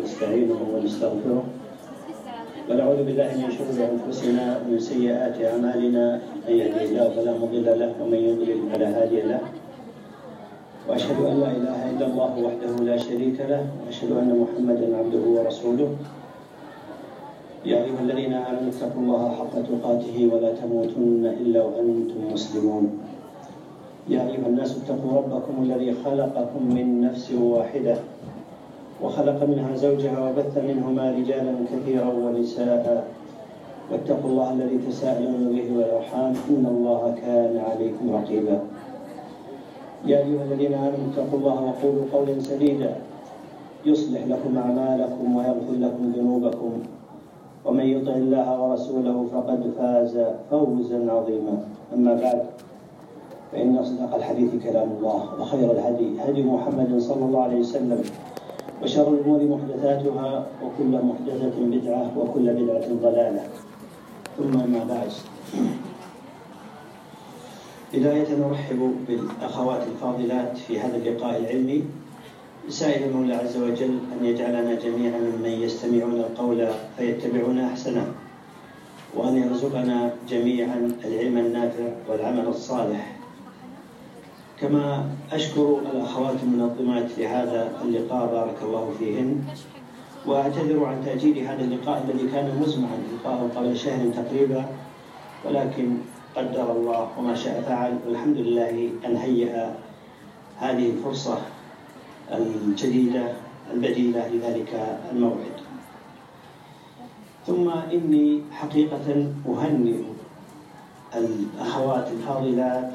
ونستعينه ونستغفره ونعوذ بالله من شرور أنفسنا ومن سيئات أعمالنا، من يهده الله فلا مضل له ومن يضلل فلا هادي له، وأشهد أن لا إله إلا الله وحده لا شريك له، وأشهد أن محمدا عبده ورسوله. يا أيها الذين آمنوا اتقوا الله حق تقاته ولا تموتن إلا وأنتم مسلمون. يا أيها الناس اتقوا ربكم الذي خلقكم من نفس واحدة وخلق منها زوجها وبث منهما رجالا كثيرا ونساء، واتقوا الله الذي تساءلون به والأرحام إن الله كان عليكم رقيبا. يا أيها الذين آمنوا اتقوا الله وقولوا قولا سديدا يصلح لكم أعمالكم ويغفر لكم ذنوبكم، ومن يطع الله ورسوله فقد فاز فوزا عظيما. أما بعد، فإن أصدق الحديث كلام الله، وخير الهدي هدي محمد صلى الله عليه وسلم، وشر الأمور محدثاتها، وكل محدثة بدعة، وكل بدعة ضلالة. ثم ما بعد، بداية نرحب بالأخوات الفاضلات في هذا اللقاء العلمي، سائل المولى عز وجل أن يجعلنا جميعا ممن يستمعون القول فيتبعون أحسنه، وأن يرزقنا جميعا العلم النافع والعمل الصالح. كما أشكر الأخوات المنظمات لهذا اللقاء، بارك الله فيهن، وأعتذر عن تأجيل هذا اللقاء الذي كان مزمعا لقاءه قبل شهر تقريبا، ولكن قدر الله وما شاء فعل، والحمد لله أن هيأ هذه الفرصة الجديدة البديلة لذلك الموعد. ثم إني حقيقة أهنئ الأخوات الفاضلات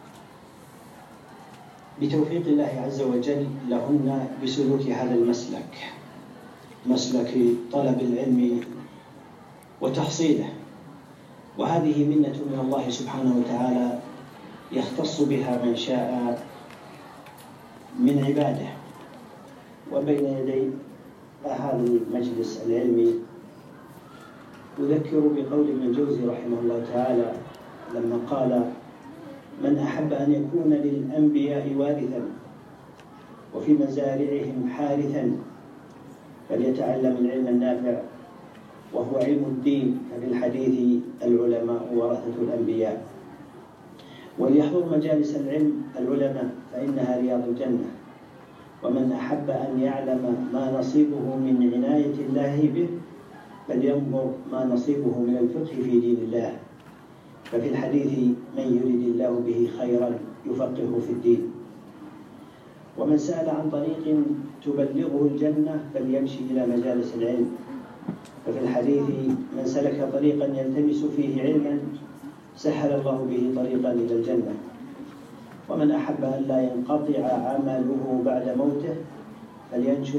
بتوفيق الله عز وجل لهن بسلوك هذا المسلك، مسلك طلب العلم وتحصيله، وهذه منة من الله سبحانه وتعالى يختص بها من شاء من عباده. وبين يدي هذا المجلس العلمي أذكر بقول ابن الجوزي رحمه الله تعالى لما قال: من أحب أن يكون للأنبياء وارثا وفي مزارعهم حارثا فليتعلم العلم النافع وهو علم الدين، ففي الحديث العلماء ورثة الأنبياء، وليحضر مجالس العلم العلماء فإنها رياض الجنة. ومن أحب أن يعلم ما نصيبه من عناية الله به فلينظر ما نصيبه من الفقه في دين الله، ففي الحديث من يريد الله به خيرا يفقهه في الدين. ومن سأل عن طريق تبلغه الجنة فليمشي إلى مجالس العلم، ففي الحديث من سلك طريقا يلتمس فيه علما سهل الله به طريقا إلى الجنة. ومن أحب أن لا ينقطع عمله بعد موته فلينشر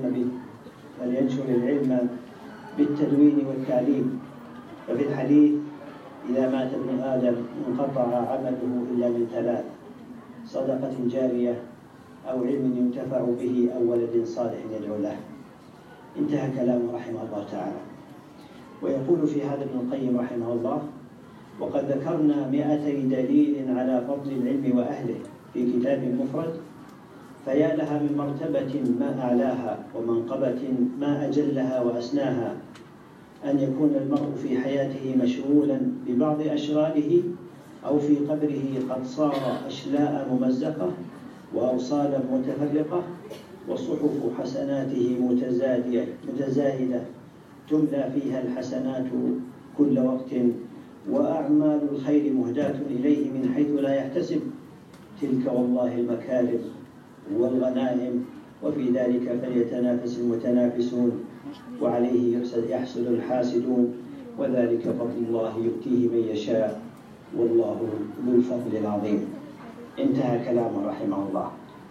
العلم بالتدوين والتعليم، ففي الحديث إذا مات ابن آدم انقطع عمله إلا من ثلاث: صدقة جارية أو علم ينتفع به أو ولد صالح يدعو له. انتهى كلامه رحمه الله تعالى. ويقول في هذا ابن القيم رحمه الله: وقد ذكرنا 200 دليل على فضل العلم وأهله في كتاب مفرد، فيا لها من مرتبة ما أعلاها، ومنقبة ما أجلها وأسناها، أن يكون المرء في حياته مشغولا ببعض أشغاله، أو في قبره قد صار أشلاء ممزقة وأوصالا متفرقة، وصحف حسناته متزايدة تملى فيها الحسنات كل وقت، وأعمال الخير مهداة إليه من حيث لا يحتسب. تلك والله المكارم والغنائم، وفي ذلك فليتنافس المتنافسون، وعليه يحسد الحاسدون، وذلك فضل الله يؤتيه من يشاء، والله ذو الفضل العظيم. انتهى كلامه رحمه الله.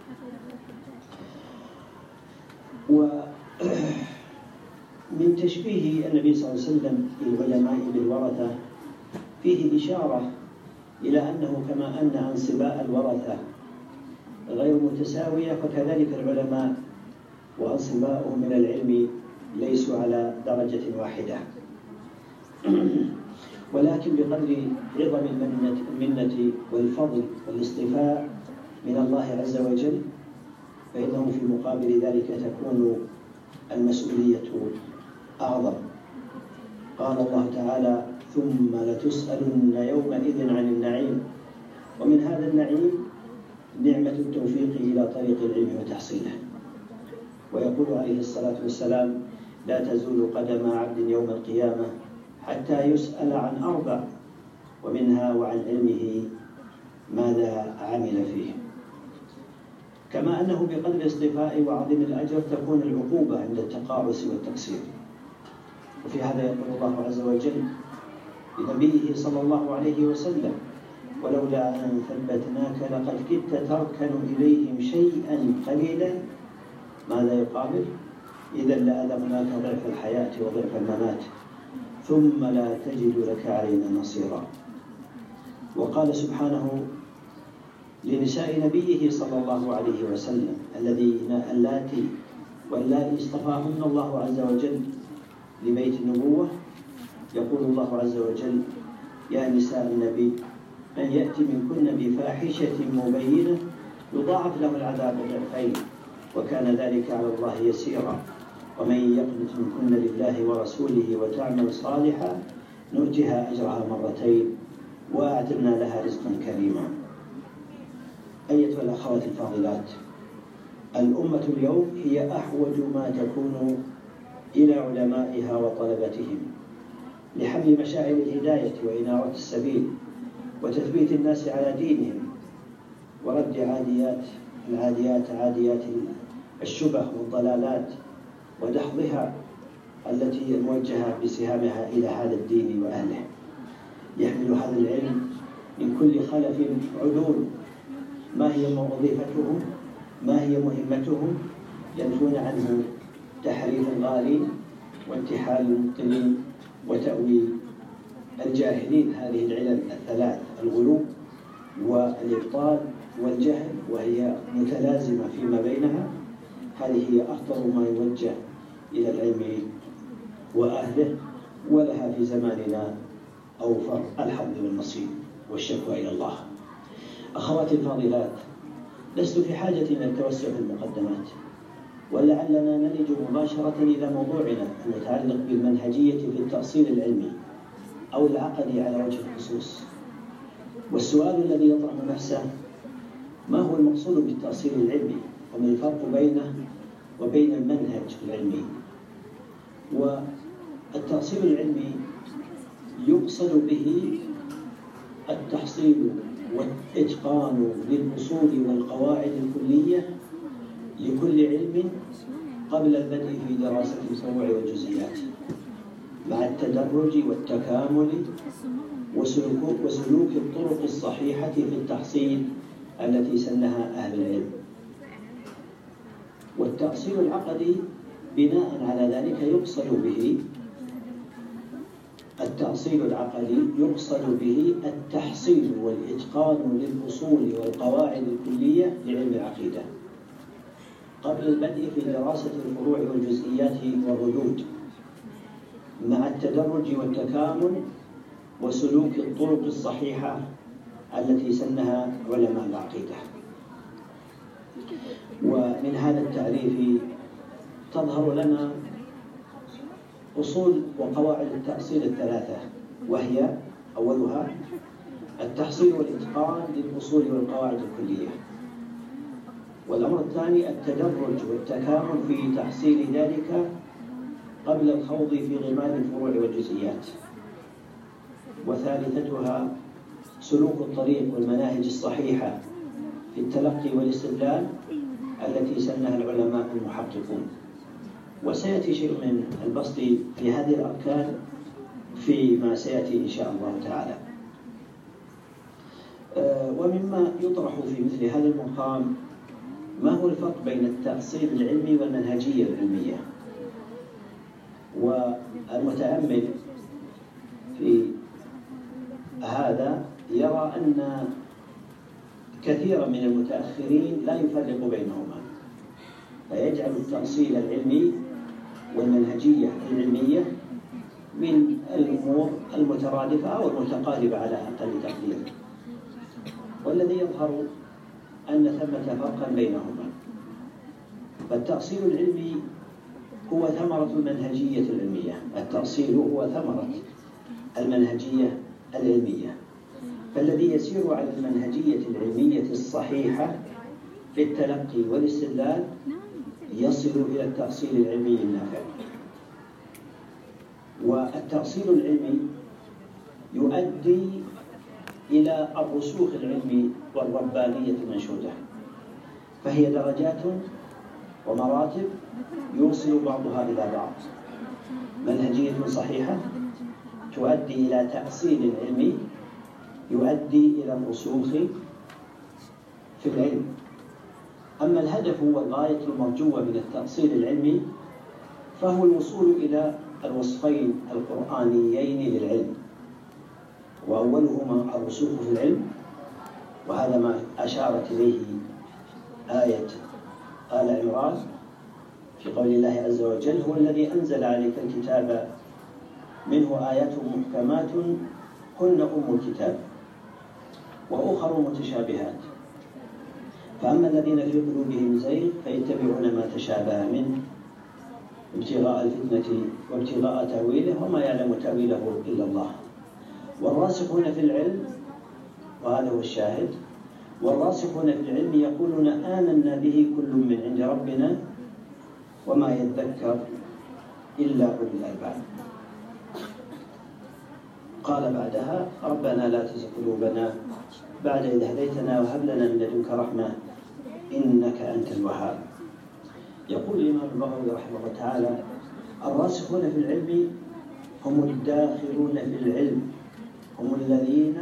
ومن تشبيه النبي صلى الله عليه وسلم للعلماء بالورثة فيه إشارة إلى أنه كما أن أنصباء الورثة غير متساوية، فكذلك العلماء وأنصباؤهم من العلم ليسوا على درجة واحدة، ولكن بقدر عظم المنة والفضل والاصطفاء من الله عز وجل فإنه في مقابل ذلك تكون المسؤولية أعظم. قال الله تعالى: ثم لتسألن يومئذ عن النعيم. ومن هذا النعيم نعمة التوفيق إلى طريق العلم وتحصيله. ويقول عليه الصلاة والسلام: لا تزول قدم عبد يوم القيامة حتى يسأل عن أربع، ومنها وعن علمه ماذا عمل فيه. كما أنه بقدر الاصطفاء وعظيم الأجر تكون العقوبة عند التقاعس والتقصير. وفي هذا يقول الله عز وجل لنبيه صلى الله عليه وسلم: ولولا أن ثبتناك لقد كدت تركن إليهم شيئا قليلا. ماذا يقابل؟ إذا لأذقناك ضعف الحياة وضعف الممات ثم لا تجد لك علينا نصيرا. وقال سبحانه لنساء نبيه صلى الله عليه وسلم اللاتي واللائي اصطفاهن الله عز وجل لبيت النبوة، يقول الله عز وجل: يا نساء النبي من يأتي منكن بفاحشة مبينة يضاعف له العذاب ضعفين وكان ذلك على الله يسيرا، ومن يقنت منكن لله ورسوله وتعمل صالحا نؤتها أجرها مرتين وأعتدنا لها رزقا كريما. أيتها الأخوات الفاضلات، الأمة اليوم هي أحوج ما تكون إلى علمائها وطلبتهم لحمل مشاعر الهداية وإنارة السبيل وتثبيت الناس على دينهم ورد عاديات الشبه والضلالات ودحضها التي موجهة بسهامها إلى هذا الدين وأهله. يحمل هذا العلم من كل خلف عدول ما هي وظيفتهم، ما هي مهمتهم، ينفون عنه تحريف الغالين وانتحال المبطلين وتأويل الجاهلين. هذه العلل الثلاث: الغلو والإبطال والجهل، وهي متلازمة فيما بينها. هذه هي أخطر ما يوجه إلى العلم وأهله، ولها في زماننا أوفر الحظ والنصيب والشكوى إلى الله. أخواتي الفاضلات، لست في حاجة إلى التوسع في المقدمات، ولعلنا نلج مباشرة إلى موضوعنا المتعلق بالمنهجية في التأصيل العلمي أو العقدي على وجه الخصوص. والسؤال الذي يطرح نفسه: ما هو المقصود بالتأصيل العلمي؟ وما الفرق بينه وبين المنهج العلمي؟ والتأصيل العلمي يقصد به التحصيل والإتقان للأصول والقواعد الكلية لكل علم قبل البدء في دراسة الفروع والجزئيات، مع التدرج والتكامل وسلوك الطرق الصحيحة في التحصيل التي سنها أهل العلم. والتأصيل العقدي بناء على ذلك يقصد به التحصيل والإتقان للأصول والقواعد الكلية لعلم العقيدة قبل البدء في دراسة الفروع والجزئيات والردود، مع التدرج والتكامل وسلوك الطرق الصحيحة التي سنها علماء العقيدة. ومن هذا التعريف تظهر لنا أصول وقواعد التأصيل الثلاثة، وهي: أولها التحصيل والإتقان للأصول والقواعد الكلية، والأمر الثاني التدرج والتكامل في تحصيل ذلك قبل الخوض في غمار الفروع والجزئيات، وثالثتها سلوك الطريق والمناهج الصحيحة في التلقي والاستدلال التي سنها العلماء المحققون. وسيأتي شيء من البسط في هذه الأركان فيما سيأتي إن شاء الله تعالى. ومما يطرح في مثل هذا المقام: ما هو الفرق بين التأصيل العلمي والمنهجية العلمية؟ والمتأمل في هذا يرى أن كثيرا من المتأخرين لا يفرق بينهما، فيجعل التأصيل العلمي والمنهجية العلمية من الأمور المترادفة أو المتقاربة على أقل تقدير، والذي يظهر أن ثمة فرقا بينهما. فالتأصيل العلمي هو ثمرة المنهجية العلمية. التأصيل هو ثمرة المنهجية العلمية، فالذي يسير على المنهجية العلمية الصحيحة في التلقي والاستدلال يصل إلى التأصيل العلمي النافع. والتأصيل العلمي يؤدي إلى الرسوخ العلمي والربانية المنشودة، فهي درجات ومراتب يوصل بعضها إلى بعض. منهجية صحيحة تؤدي إلى تأصيل علمي يؤدي إلى الرسوخ في العلم. أما الهدف والغاية المرجوة من التأصيل العلمي فهو الوصول إلى الوصفين القرآنيين للعلم، وأولهما الرسوخ في العلم، وهذا ما أشارت إليه آية آل عمران في قول الله عز وجل: هو الذي أنزل عليك الكتاب منه آيات محكمات هن أم الكتاب وأخر متشابهات، فأما الذين في قلوبهم زيغ فيتبعون ما تشابه منه ابتغاء الفتنة وابتغاء تأويله وما يعلم تأويله إلا الله. والراسخون في العلم، وهذا هو الشاهد، والراسخون في العلم يقولون آمنا به كل من عند ربنا وما يذكر إلا أولي الألباب. قال بعدها: ربنا لا تزغ قلوبنا بعد إذ هديتنا وهب لنا من لدنك رحمة إنك أنت الوهاب. يقول الإمام البغوي رحمه الله تعالى: الراسخون في العلم هم الداخلون في العلم، هم الذين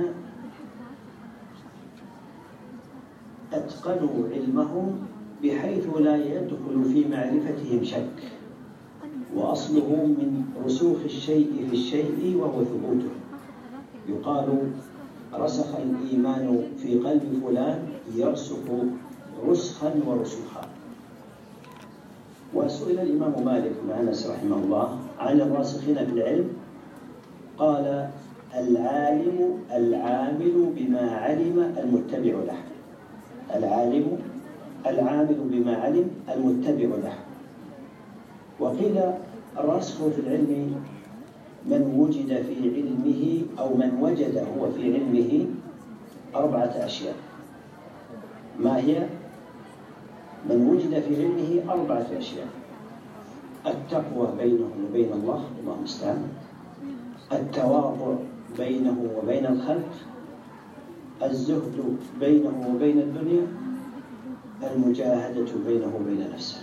أتقنوا علمهم بحيث لا يدخل في معرفتهم شك، وأصله من رسوخ الشيء في الشيء وهو ثبوته. يقال: رسخ الإيمان في قلب فلان يرسخ رسخا ورسوخا. وسئل الإمام مالك بن أنس رحمه الله عن الراسخين في العلم، قال: العالم العامل بما علم المتبع له. العالم العامل بما علم المتبع له. وقيل: الراسخ في العلم من وجد في علمه أو من وجد هو في علمه 4 أشياء. ما هي؟ من وجد في علمه 4 أشياء: التقوى بينه وبين الله، الله المستعان، التواضع بينه وبين الخلق، الزهد بينه وبين الدنيا، المجاهدة بينه وبين نفسه.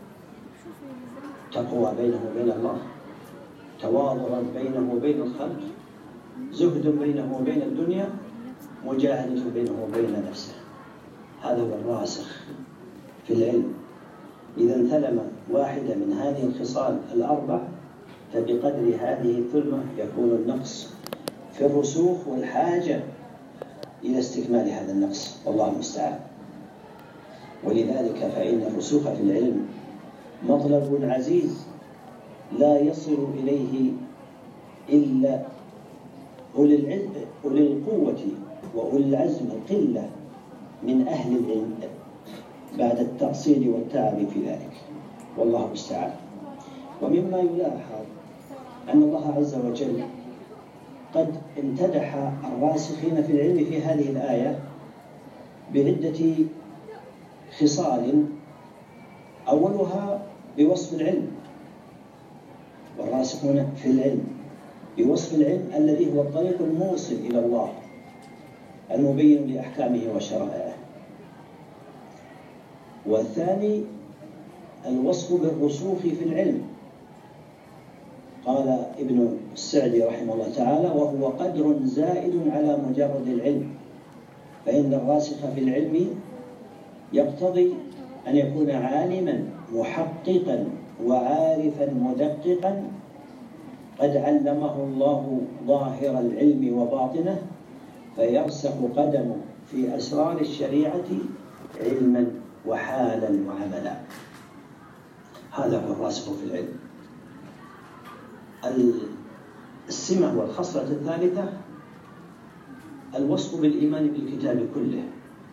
تقوى بينه وبين الله، تواضع بينه وبين الخلق، زهد بينه وبين الدنيا، مجاهدة بينه وبين نفسه. هذا هو الراسخ في العلم. إذا انثلم واحدة من هذه الخصال 4 فبقدر هذه الثلمة يكون النقص في الرسوخ والحاجة إلى استكمال هذا النقص، والله المستعان. ولذلك فإن الرسوخ في العلم مطلب عزيز لا يصل إليه إلا أولي القوة وأولي العزم القلة من أهل العلم بعد التأصيل والتعب في ذلك، والله المستعان. ومما يلاحظ أن الله عز وجل قد امتدح الراسخين في العلم في هذه الآية بعدة خصال، أولها بوصف العلم، والراسخون في العلم بوصف العلم الذي هو الطريق الموصل إلى الله المبين لأحكامه وشرائعه. والثاني الوصف بالرسوخ في العلم. قال ابن السعدي رحمه الله تعالى: وهو قدر زائد على مجرد العلم، فإن الراسخ في العلم يقتضي أن يكون عالما محققا وعارفا مدققا قد علمه الله ظاهر العلم وباطنه، فيرسخ قدمه في أسرار الشريعة علما وحالا وعملا. هذا هو الراسخ في العلم. السمة والخصلة الثالثة الوصف بالإيمان بالكتاب كله،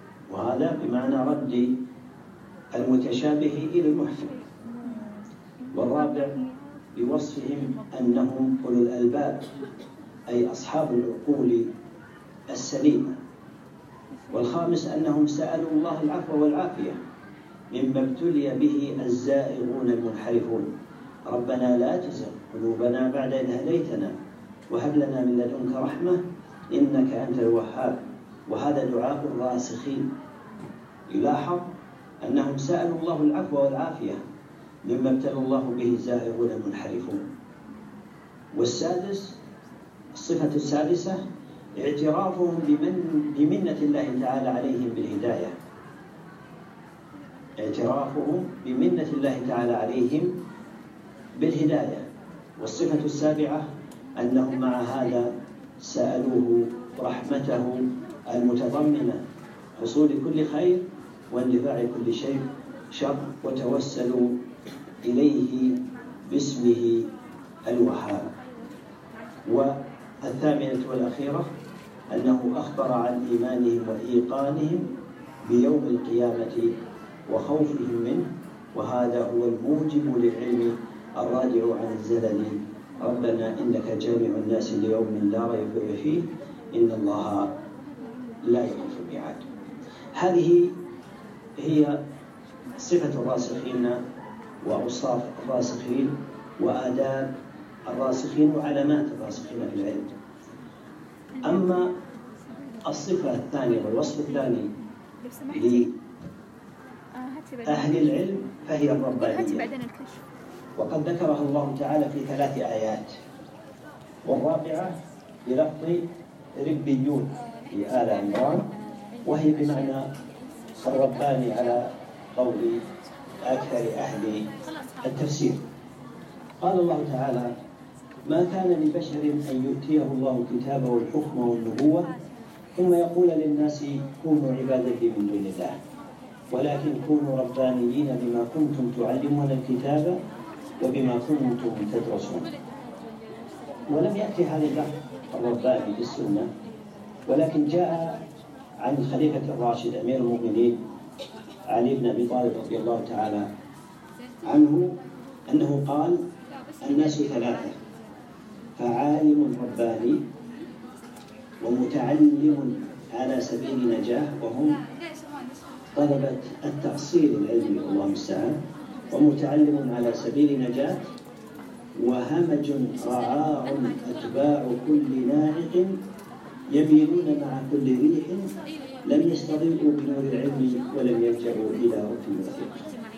وهذا بمعنى رد المتشابه إلى المحكم. والرابع بوصفهم أنهم أولو الألباب، أي أصحاب العقول السليمة. والخامس أنهم سألوا الله العفو والعافية مما ابتلي به الزائغون المنحرفون. ربنا لا تزغ قلوبنا بعد إذ هديتنا وهب لنا من لدنك رحمة إنك أنت الوهاب. وهذا دعاء الراسخين. يلاحظ أنهم سألوا الله العفو والعافية مما ابتلى الله به الزائغون المنحرفون. والسادس، الصفة السادسة، اعترافهم بمنة الله تعالى عليهم بالهداية. اعترافهم بمنة الله تعالى عليهم بالهداية. والصفة السابعة أنهم مع هذا سألوه رحمته المتضمنة حصول كل خير واندفاع كل شر، وتوسلوا إليه باسمه الوهاب. والثامنة والأخيرة أنه أخبر عن إيمانهم وإيقانهم بيوم القيامة وخوفهم منه، وهذا هو الموجب للعلم الرادع عن الزلل. ربنا إنك جامع الناس ليوم لا ريب فيه إن الله لا يخلف الميعاد. هذه هي صفة الراسخين وأوصاف الراسخين وآداب الراسخين وعلامات الراسخين في العلم. أما الصفة الثانية والوصف الثاني لأهل العلم فهي الربانية، وقد ذكرها الله تعالى في 3 آيات، والرابعة بلفظ ربيون في آل عمران، وهي بمعنى الرباني على قول أكثر أهل التفسير. قال الله تعالى: ما كان لبشر أن يؤتيه الله الكتاب والحكم والنبوة ثم يقول للناس كونوا عبادا لي من دون الله، ولكن كونوا ربانيين بما كنتم تعلمون الكتاب وبما كنتم تدرسون. ولم يأتي هذا اللفظ الرباني بالسنة، ولكن جاء عن الخليفة الراشد أمير المؤمنين علي بن أبي طالب رضي الله تعالى عنه أنه قال: الناس 3: فعالم رباني، ومتعلم على سبيل نجاح وهم طلبة التأصيل العلمي الله المستعان، ومتعلم على سبيل نجاة، وهمج رعاع أتباع كل ناعق يميلون مع كل ريح لم يستضيئوا بنور العلم ولم يلجأوا إلى ركن وثيق.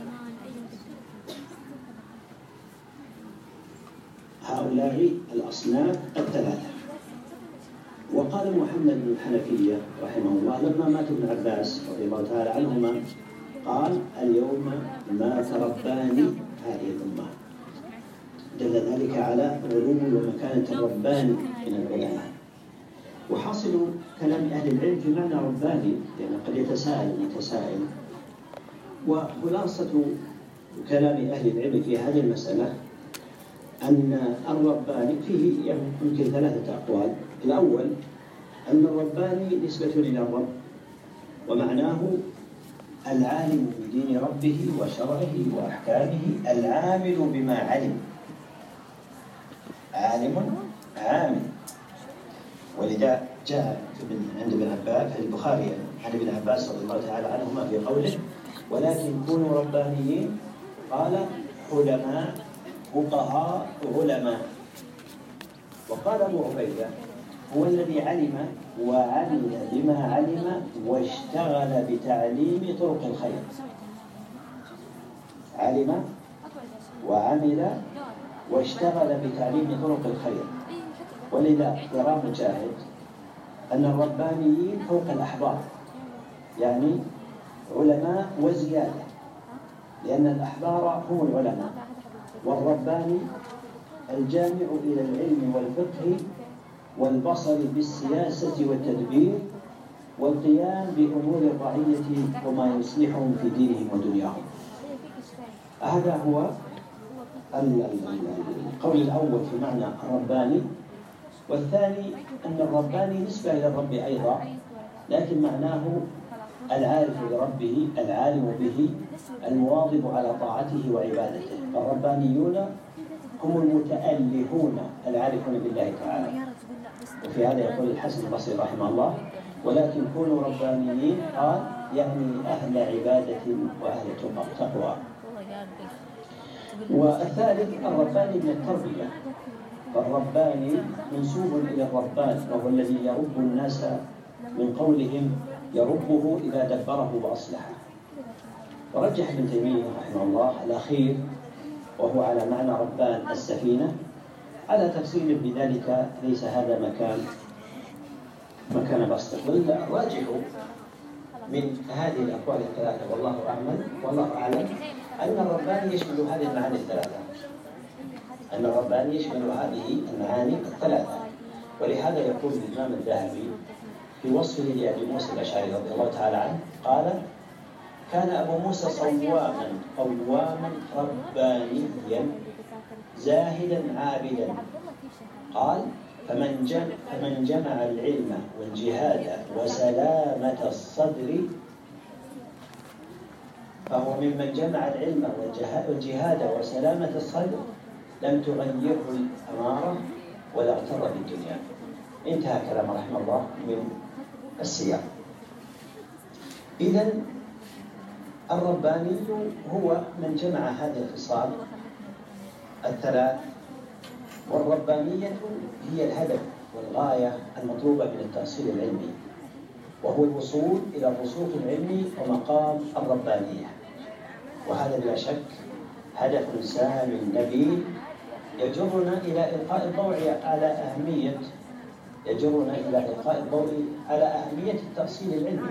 هؤلاء الأصناف 3. وقال محمد بن الحنفية رحمه الله لما مات ابن عباس رضي الله تعالى عنهما قال: اليوم مات رباني هذه الأمة. دل ذلك على علو ومكانة الرباني من العلماء. وحاصل كلام أهل العلم في معنى رباني، لأن قد يتساءل متسائل. وخلاصة كلام أهل العلم في هذه المسألة أن الرباني فيه يمكن 3 أقوال. الأول أن الرباني نسبة إلى الرب، ومعناه العالم بدين ربه وشرعه وأحكامه، العامل بما علم، عالم عامل. ولذا جاء عند ابن عباس في البخاري عن ابن عباس رضي الله تعالى عنهما في قوله: ولكن كونوا ربانيين، قال: علماء فقهاء علماء. وقال أبو عبيدة: هو الذي علم وعمل بما علم واشتغل بتعليم طرق الخير. علم وعمل واشتغل بتعليم طرق الخير. ولذا يرى مجاهد أن الربانيين فوق الأحبار، يعني علماء وزيادة، لأن الأحبار هم العلماء، والرباني الجامع إلى العلم والفقه والبصر بالسياسة والتدبير والقيام بأمور الرعية وما يصلحهم في دينهم ودنياهم. هذا هو القول الأول في معنى الرباني. والثاني أن الرباني نسبة إلى الرب أيضا، لكن معناه العارف بربه العالم به المواظب على طاعته وعبادته. الربانيون هم المتألهون العارفون بالله تعالى. وفي هذا يقول الحسن البصري رحمه الله: ولكن كونوا ربانيين، قال يعني أهل عبادة وأهل تقوى. والثالث الرباني من التربية، فالرباني منسوب إلى الربان، وهو الذي يرب الناس من قولهم يربه إذا دبره وأصلحه. ورجح ابن تيمية رحمه الله الأخير، وهو على معنى ربان السفينة، على تفصيل بذلك ليس هذا مكان بسطه. والراجح من هذه الأقوال الثلاثة والله أعلم أن الرباني يشمل هذه المعاني الثلاثة، أن الرباني يشمل هذه المعاني الثلاثة. ولهذا يقول الإمام الذهبي في وصفه لأبي موسى الأشعري رضي الله تعالى عنه، قال: كان أبو موسى قواما ربانيا زاهدا عابدا. قال: فمن جمع العلم والجهاد وسلامة الصدر، فهو ممن جمع العلم والجهاد وسلامة الصدر لم تغيره الأمارة ولا اغتر بالدنيا. انتهى كلام رحمه الله من السياق. إذن الرباني هو من جمع هذه الخصال الثلاث، والربانية هي الهدف والغاية المطلوبة من التأصيل العلمي، وهو الوصول إلى الرسوخ العلمي ومقام الربانية. وهذا بلا شك هدف سامي نبيل يجرنا إلى إلقاء الضوء على أهمية التأصيل العلمي.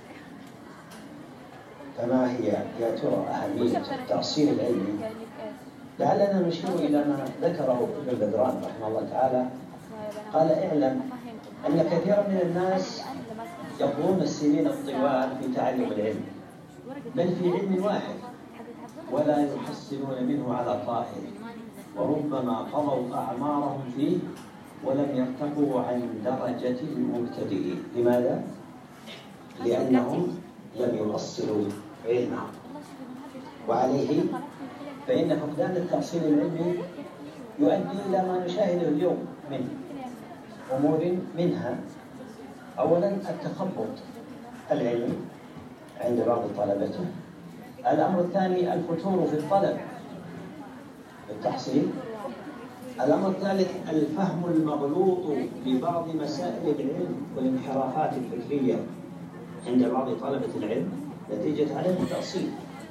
فما هي يا ترى أهمية التأصيل العلمي؟ لعلنا نشير إلى ما ذكره ابن بدران رحمه الله تعالى. قال: اعلم أن كثيرا من الناس يقضون السنين الطوال في تعلم العلم، بل في علم واحد، ولا يحصلون منه على طائر، وربما قضوا أعمارهم فيه ولم يرتقوا عن درجة المبتدئين. لماذا؟ لأنهم لم يؤصلوا علمهم. وعليه فإن فقدان التأصيل العلمي يؤدي إلى ما نشاهده اليوم من أمور، منها أولا التخبط العلمي عند بعض طلبته. الأمر الثاني الفتور في الطلب التحصيل. الأمر الثالث الفهم المغلوط لبعض مسائل العلم والانحرافات الفكرية عند بعض طلبة العلم نتيجة عدم التأصيل.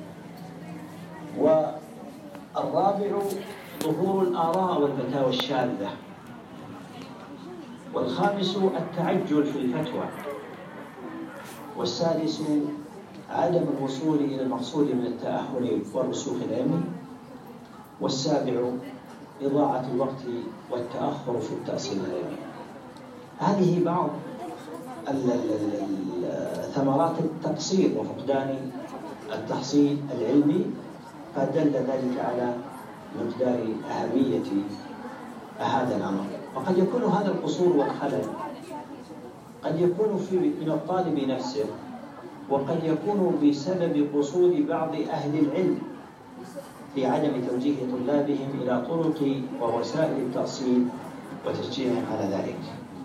والرابع ظهور الآراء والفتاوى الشاذة. والخامس التعجل في الفتوى. والسادس عدم الوصول إلى المقصود من التأهل والرسوخ العلمي. والسابع إضاعة الوقت والتأخر في التأصيل العلمي. هذه بعض ثمرات التقصير وفقدان التحصيل العلمي، فدل ذلك على مقدار أهمية هذا الأمر. وقد يكون هذا القصور والخلل قد يكون من الطالب نفسه، وقد يكون بسبب قصور بعض أهل العلم في عدم توجيه طلابهم إلى طرق ووسائل التأصيل وتشجيعهم على ذلك.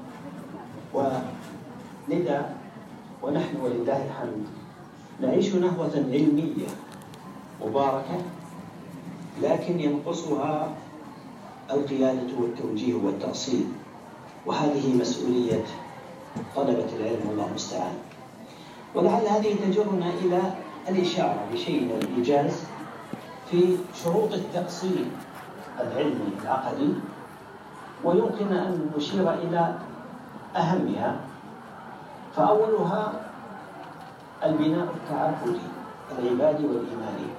ولذا ونحن ولله الحمد نعيش نهضة علمية مباركة، لكن ينقصها القيادة والتوجيه والتأصيل، وهذه مسؤولية طلبة العلم والله المستعان. ولعل هذه تجرنا إلى الإشارة بشيء من الإيجاز في شروط التأصيل العلمي العقدي، ويمكن أن نشير إلى أهمها. فأولها البناء التعبدي العبادي والإيماني.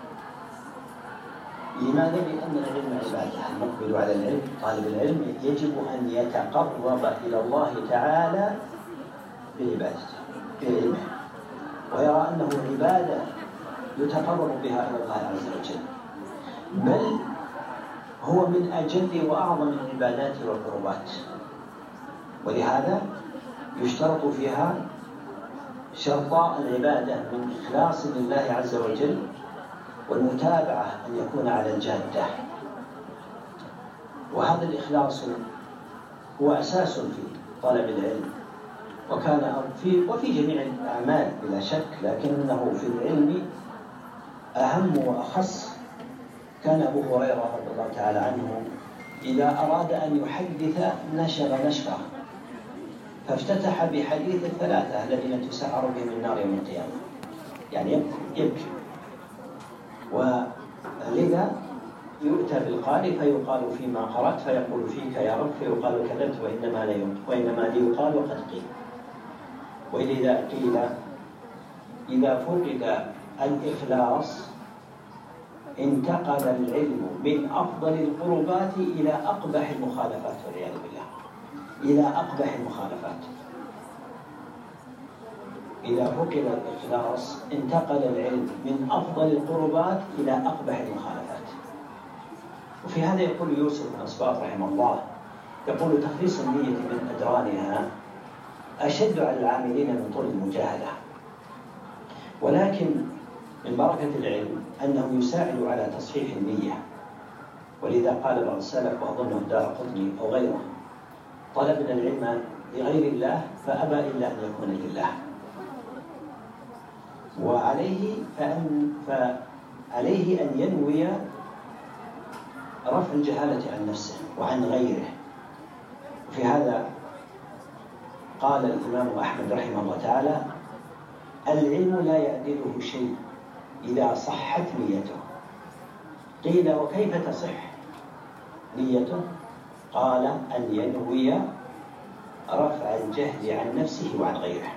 لماذا؟ لأن العلم عبادة. المقبل على العلم طالب العلم يجب أن يتقرب إلى الله تعالى بعبادته بعلمه، ويرى أنه عبادة يتقرب بها إلى الله عز وجل، بل هو من أجل وأعظم العبادات والقربات. ولهذا يشترط فيها شرطاء العبادة من إخلاص لله عز وجل، والمتابعة أن يكون على الجادة. وهذا الإخلاص هو أساس في طلب العلم، وفي جميع الأعمال بلا شك، لكنه في العلم أهم وأخص. كان أبو هريرة رضي الله تعالى عنه إذا أراد أن يحدث نشر نشرة، فافتتح بحديث الثلاثة الذين تسعر بهم النار يوم القيامة، يعني يبكي. ولذا يؤتى بالقارئ فيقال فيما قرأت، فيقول فيك يا رب، فيقال كذبت وإنما ليقال وقد قيل. وإذا قيل إذا فقد الإخلاص انتقل العلم من أفضل القربات إلى أقبح المخالفات، والعياذ بالله، إلى أقبح المخالفات. إذا فقد الإخلاص انتقل العلم من أفضل القربات إلى أقبح المخالفات. وفي هذا يقول يوسف بن أسباط رحمه الله، يقول تخليص النية من أدرانها أشد على العاملين من طول المجاهدة، ولكن من بركة العلم أنه يساعد على تصحيح النية. ولذا قال بعض السلف، وأظنه الدارقطني أو غيره، طلبنا العلم لغير الله فأبى إلا أن يكون لله، فعليه أن ينوي رفع الجهالة عن نفسه وعن غيره. وفي هذا قال الإمام أحمد رحمه الله تعالى: العلم لا يعدله شيء إذا صحت نيته. قيل: وكيف تصح نيته؟ قال: أن ينوي رفع الجهل عن نفسه وعن غيره.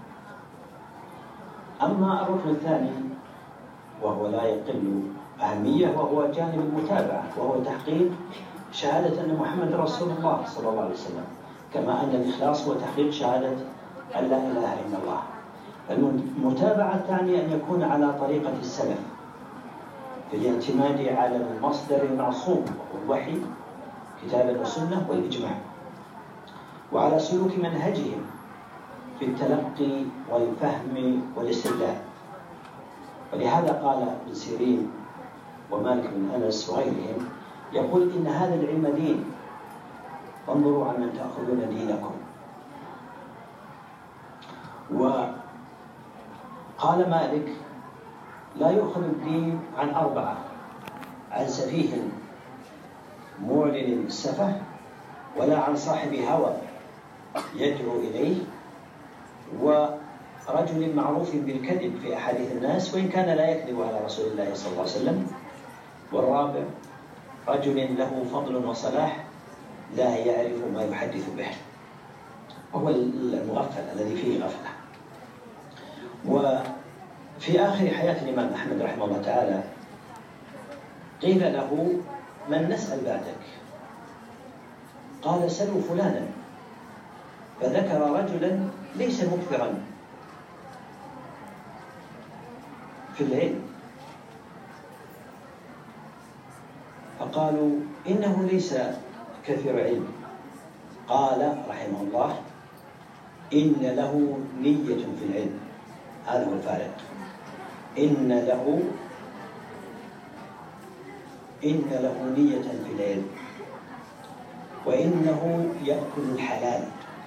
أما الركن الثاني وهو لا يقل أهمية، وهو جانب المتابعة، وهو تحقيق شهادة أن محمد رسول الله صلى الله عليه وسلم، كما أن الإخلاص هو تحقيق شهادة أن لا إله إلا الله. المتابعة تعني أن يكون على طريقة السلف في الاعتماد على المصدر المعصوم وهو الوحي، كتابا وسنة والإجماع، وعلى سلوك منهجهم في التلقي والفهم والاستدلال. ولهذا قال ابن سيرين ومالك بن أنس وغيرهم، يقول: إن هذا العلم دين، فانظروا عمن تأخذون دينكم. وقال مالك: لا يؤخذ الدين عن أربعة: عن سفيه معلن السفه، ولا عن صاحب هوى يدعو إليه، ورجل معروف بالكذب في أحاديث الناس وإن كان لا يكذب على رسول الله صلى الله عليه وسلم، والرابع رجل له فضل وصلاح لا يعرف ما يحدث به، وهو المغفل الذي فيه غفلة. وفي آخر حياة الإمام أحمد رحمه الله تعالى قيل له: من نسأل بعدك؟ قال: سلوا فلانا. فذكر رجلا ليس مكثرا في العلم، فقالوا: إنه ليس كثير علم. قال رحمه الله: إن له نية في العلم. هذا هو الفارق. إن له نية في العلم، وإنه يأكل الحلال.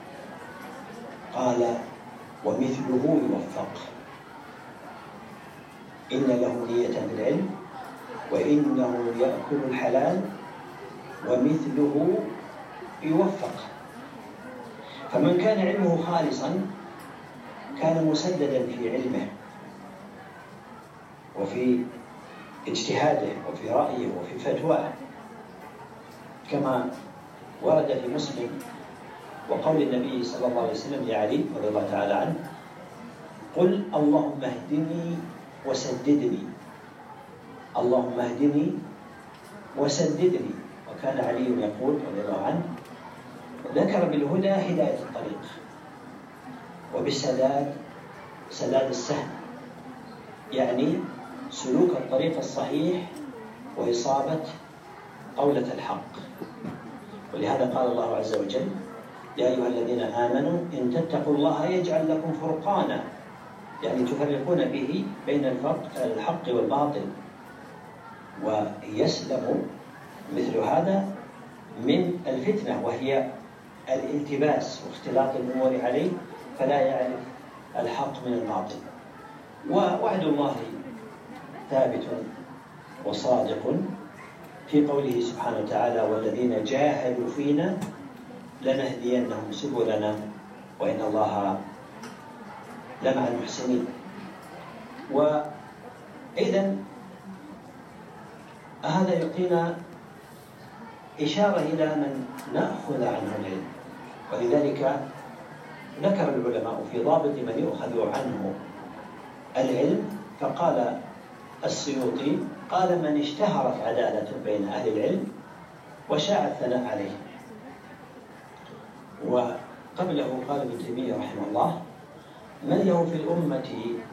قال: ومثله يوفق. إن له نية في العلم، وإنه يأكل الحلال، ومثله يوفق. فمن كان علمه خالصا كان مسددا في علمه وفي اجتهاده وفي رأيه وفي فتواه، كما ورد في مسلم وقول النبي صلى الله عليه وسلم لعلي رضي الله تعالى عنه: قل اللهم اهدني وسددني. اللهم اهدني وسددني. وكان علي يقول رضي الله عنه: ذكر بالهدى هداية الطريق، وبالسداد سداد السهم، يعني سلوك الطريق الصحيح وإصابة قولة الحق. ولهذا قال الله عز وجل: يا أيها الذين آمنوا إن تتقوا الله يجعل لكم فرقانا يعني تفرقون به بين الحق والباطل، ويسلم مثل هذا من الفتنة وهي الالتباس واختلاط الأمور عليه، فلا يعرف الحق من الباطل. ووعد الله ثابت وصادق في قوله سبحانه وتعالى: والذين جاهدوا فينا لنهدينهم سبلنا وإن الله لمع المحسنين. وإذن هذا يعطينا إشارة إلى من نأخذ عنه العلم، ولذلك ذكر العلماء في ضابط من يؤخذ عنه العلم، فقال السيوطي: قال: من اشتهرت عدالة بين أهل العلم وشاع الثناء عليه. وقبله قال ابن تيمية رحمه الله: من له في الأمة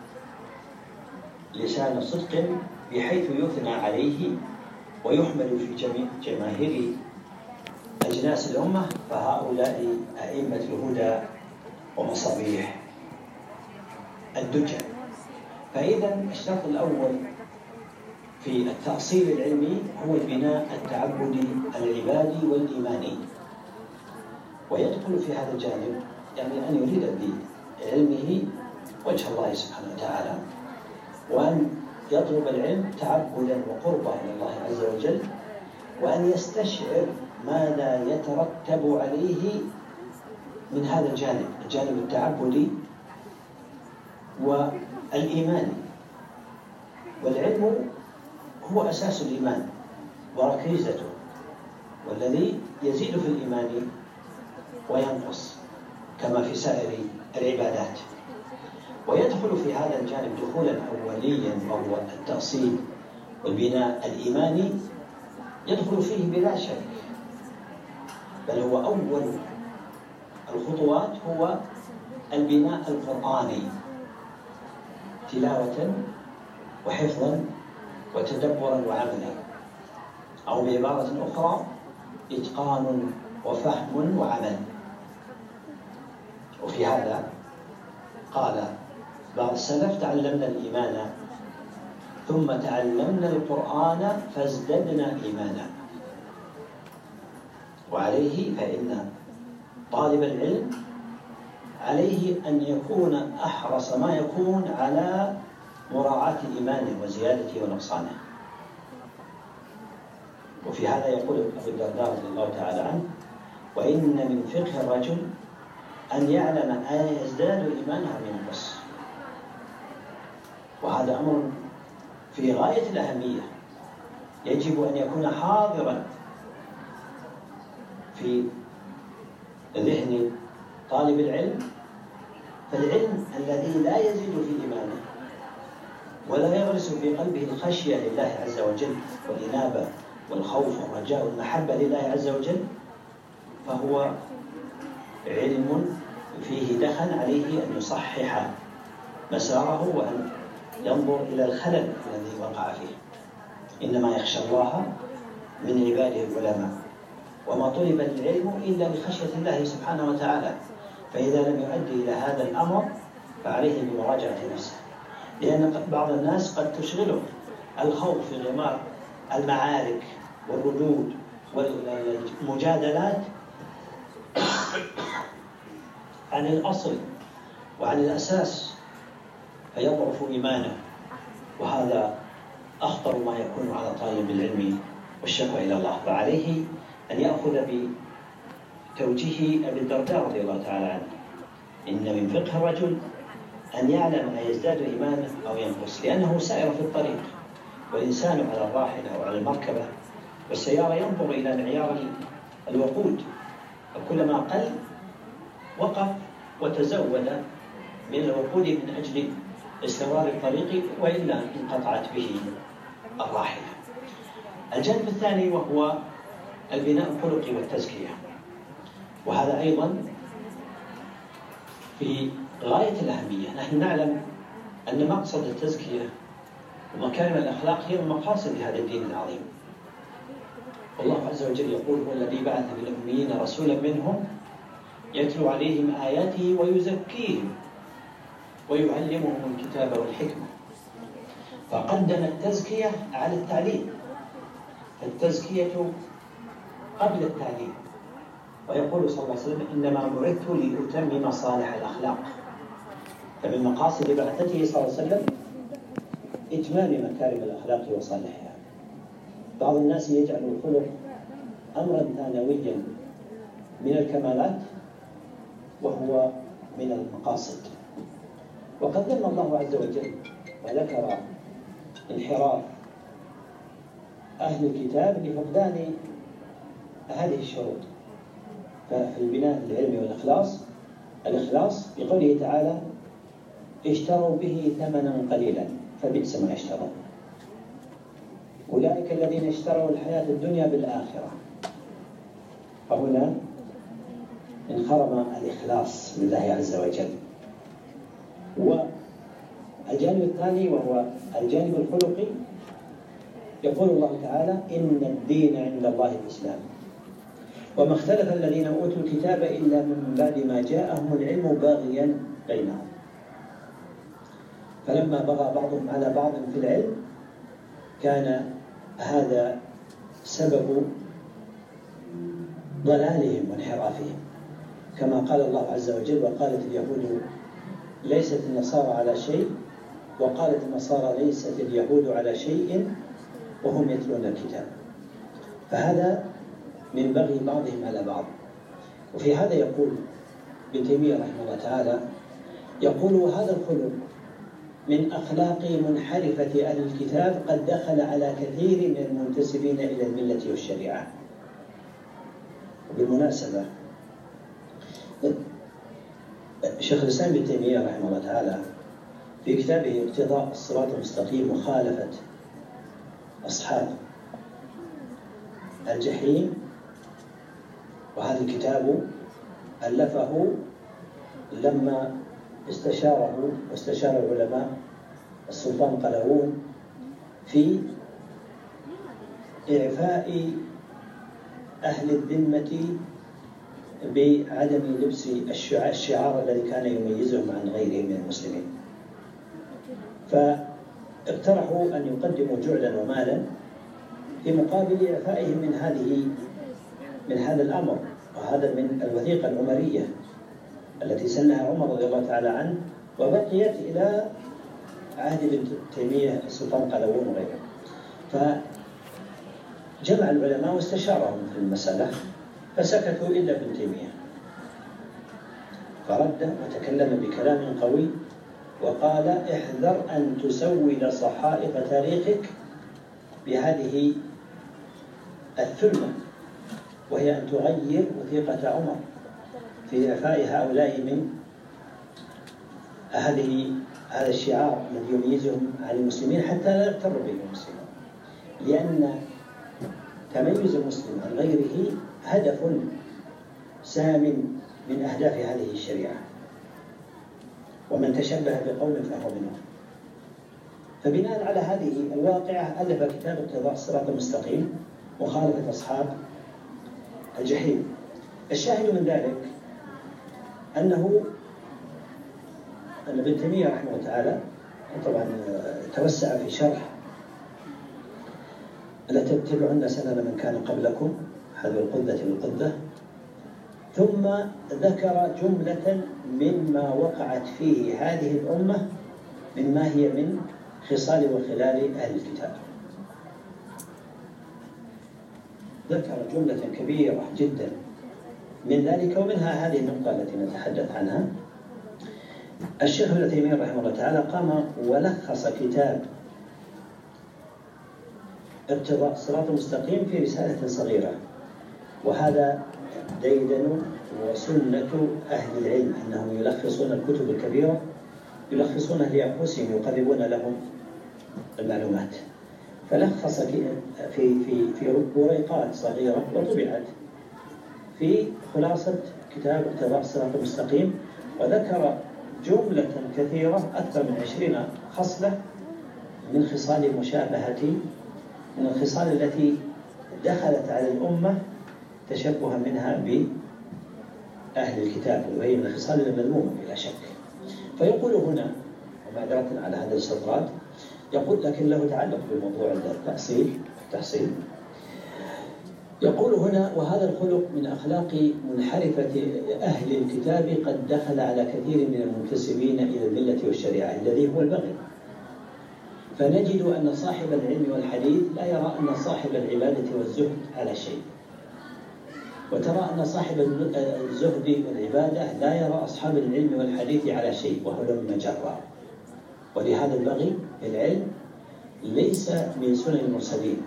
لسان صدق بحيث يثنى عليه ويحمل في جماهير أجناس الأمة، فهؤلاء أئمة الهدى ومصابيح الدجى. فإذا الشرط الأول في التأصيل العلمي هو البناء التعبدي العبادي والإيماني، ويدخل في هذا الجانب يعني أن يريد بعلمه وجه الله سبحانه وتعالى، وأن يطلب العلم تعبدا وقربا إلى الله عز وجل، وأن يستشعر ماذا يترتب عليه من هذا الجانب التعبدي والإيماني. والعلم هو أساس الإيمان وركيزته، والذي يزيد في الإيمان وينقص كما في سائر العبادات. ويدخل في هذا الجانب دخولا أوليا وهو التأصيل والبناء الإيماني، يدخل فيه بلا شك، بل هو أول الخطوات هو البناء القرآني تلاوة وحفظا وتدبرا وعملا، أو بعبارة أخرى إتقان وفهم وعمل. وفي هذا قال بعض السلف: تعلمنا الإيمان ثم تعلمنا القرآن فازددنا إيمانا. وعليه فإن طالب العلم عليه أن يكون أحرص ما يكون على مراعاة إيمانه وزيادته ونقصانه. وفي هذا يقول أبو الدرداء رضي الله تعالى عنه: وإن من فقه الرجل أن يعلم أيزداد إيمانه أم ينقص. وهذا أمر في غاية الأهمية، يجب أن يكون حاضرا في ذهن طالب العلم. فالعلم الذي لا يزيد في إيمانه ولا يغرس في قلبه الخشية لله عز وجل والإنابة والخوف والرجاء والمحبة لله عز وجل، فهو علم فيه دخل عليه أن يصحح مساره وأن ينظر إلى الخلل الذي وقع فيه. إنما يخشى الله من عباده العلماء، وما طلب العلم إلا لخشية الله سبحانه وتعالى. فإذا لم يؤدي إلى هذا الأمر فعليه بمراجعة نفسه، لأن بعض الناس قد تشغله الخوض في غمار المعارك والردود والمجادلات عن الأصل وعن الأساس، فيضعف إيمانه، وهذا أخطر ما يكون على طالب العلم والشكوى إلى الله. فعليه أن يأخذ بتوجيه أبي الدرداء رضي الله تعالى عنه: إن من فقه الرجل أن يعلم أيزداد إيمانه أو ينقص، لأنه سائر في الطريق، والإنسان على الراحلة أو على المركبة والسيارة ينظر إلى معيار الوقود، فكلما قل وقف وتزود من الوقود من أجل استمرار الطريق، وإلا انقطعت به الراحلة. الجانب الثاني وهو البناء الخلقي والتزكية، وهذا أيضا في غاية الأهمية. نحن نعلم أن مقصد التزكية ومكارم الأخلاق هي من مقاصد هذا الدين العظيم. والله عز وجل يقول: هو الذي بعث في الأميين رسولا منهم يتلو عليهم آياته ويزكيهم ويعلمهم الكتاب والحكمة، فقدم التزكية على التعليم، التزكية قبل التعليم. ويقول صلى الله عليه وسلم: إنما بعثت لأتمم صالح الأخلاق. فمن مقاصد بعثته صلى الله عليه وسلم إتمام مكارم الأخلاق وصالحها. بعض الناس يجعل الخلق أمرا ثانويا من الكمالات وهو من المقاصد. وقد ذم الله عز وجل وذكر انحراف أهل الكتاب لفقدان هذه الشروط. ففي البناء العلمي الإخلاص بقوله تعالى: اشتروا به ثمنا قليلا فبئس ما يشترون، أولئك الذين اشتروا الحياة الدنيا بالآخرة. فهنا انخرم الإخلاص لله عز وجل. والجانب الثاني وهو الجانب الخلقي، يقول الله تعالى: إن الدين عند الله الإسلام وما اختلف الذين أوتوا الكتاب إلا من بعد ما جاءهم العلم باغيا بينهم. فلما بغى بعضهم على بعض في العلم كان هذا سبب ضلالهم وانحرافهم، كما قال الله عز وجل: وقالت اليهود ليست النصارى على شيء وقالت النصارى ليست اليهود على شيء وهم يتلون الكتاب. فهذا من بغي بعضهم على بعض. وفي هذا يقول ابن تيمية رحمه الله تعالى، يقول: وهذا الخلق من أخلاق منحرفة أهل الكتاب قد دخل على كثير من المنتسبين إلى الملة والشريعة. وبالمناسبة شيخ الإسلام ابن تيمية رحمه الله تعالى في كتابه اقتضاء الصراط المستقيم مخالفة أصحاب الجحيم، وهذا الكتاب ألفه لما استشاره واستشار العلماء السلطان قلاوون في إعفاء أهل الذمة بعدم لبس الشعار الذي كان يميزهم عن غيرهم من المسلمين. فاقترحوا أن يقدموا جعلا ومالا في مقابل إعفائهم من هذا الأمر. وهذا من الوثيقة العمرية التي سنها عمر رضي الله تعالى عنه، وبقيت إلى عهد ابن تيمية السلطان قلاوون وغيره. فجمع العلماء واستشارهم في المسألة فسكتوا إلا ابن تيمية، فرد وتكلم بكلام قوي وقال: احذر أن تسود صحائف تاريخك بهذه الثلمة، وهي أن تغير وثيقة عمر في إعفاء هؤلاء من هذا الشعار الذي يميزهم عن المسلمين حتى لا يغتر به المسلمون. لأن تميز المسلم عن غيره هدف سام من أهداف هذه الشريعة، ومن تشبه بقوم فهو منهم. فبناء على هذه الواقعة ألف كتاب اقتضاء الصراط المستقيم مخالفة أصحاب الجحيم. الشاهد من ذلك أن ابن تيمية رحمه الله تعالى طبعا توسع في شرح لا تتبعن سنن من كان قبلكم حذو القذة بالقذة، ثم ذكر جملة مما وقعت فيه هذه الأمة مما هي من خصال وخلال أهل الكتاب. ذكر جملة كبيرة جدا من ذلك، ومنها هذه النقطة التي نتحدث عنها. الشيخ ابن تيمية رحمه الله تعالى قام ولخص كتاب اقتضاء الصراط المستقيم في رسالة صغيرة، وهذا ديدن وسنة أهل العلم أنهم يلخصون الكتب الكبيرة، يلخصونها لأنفسهم، يقربون لهم المعلومات. فلخص في وريقات صغيرة وطبعت في خلاصة كتاب اقتضاء الصراط المستقيم، وذكر جملة كثيرة أكثر من 20 خصلة من خصال المشابهة، من الخصال التي دخلت على الأمة تشبها منها بأهل الكتاب، وهي من الخصال المذمومة بلا شك. فيقول هنا، ومعذرة على هذا الاستطراد، يقول لكن له تعلق بموضوع التحصيل. يقول هنا: وهذا الخلق من أخلاق منحرفة أهل الكتاب قد دخل على كثير من المنتسبين إلى الملة والشريعة الذي هو البغي، فنجد أن صاحب العلم والحديث لا يرى أن صاحب العبادة والزهد على شيء، وترى أن صاحب الزهد والعبادة لا يرى أصحاب العلم والحديث على شيء، وهلم جرا. ولهذا البغي في العلم ليس من سنن المرسلين.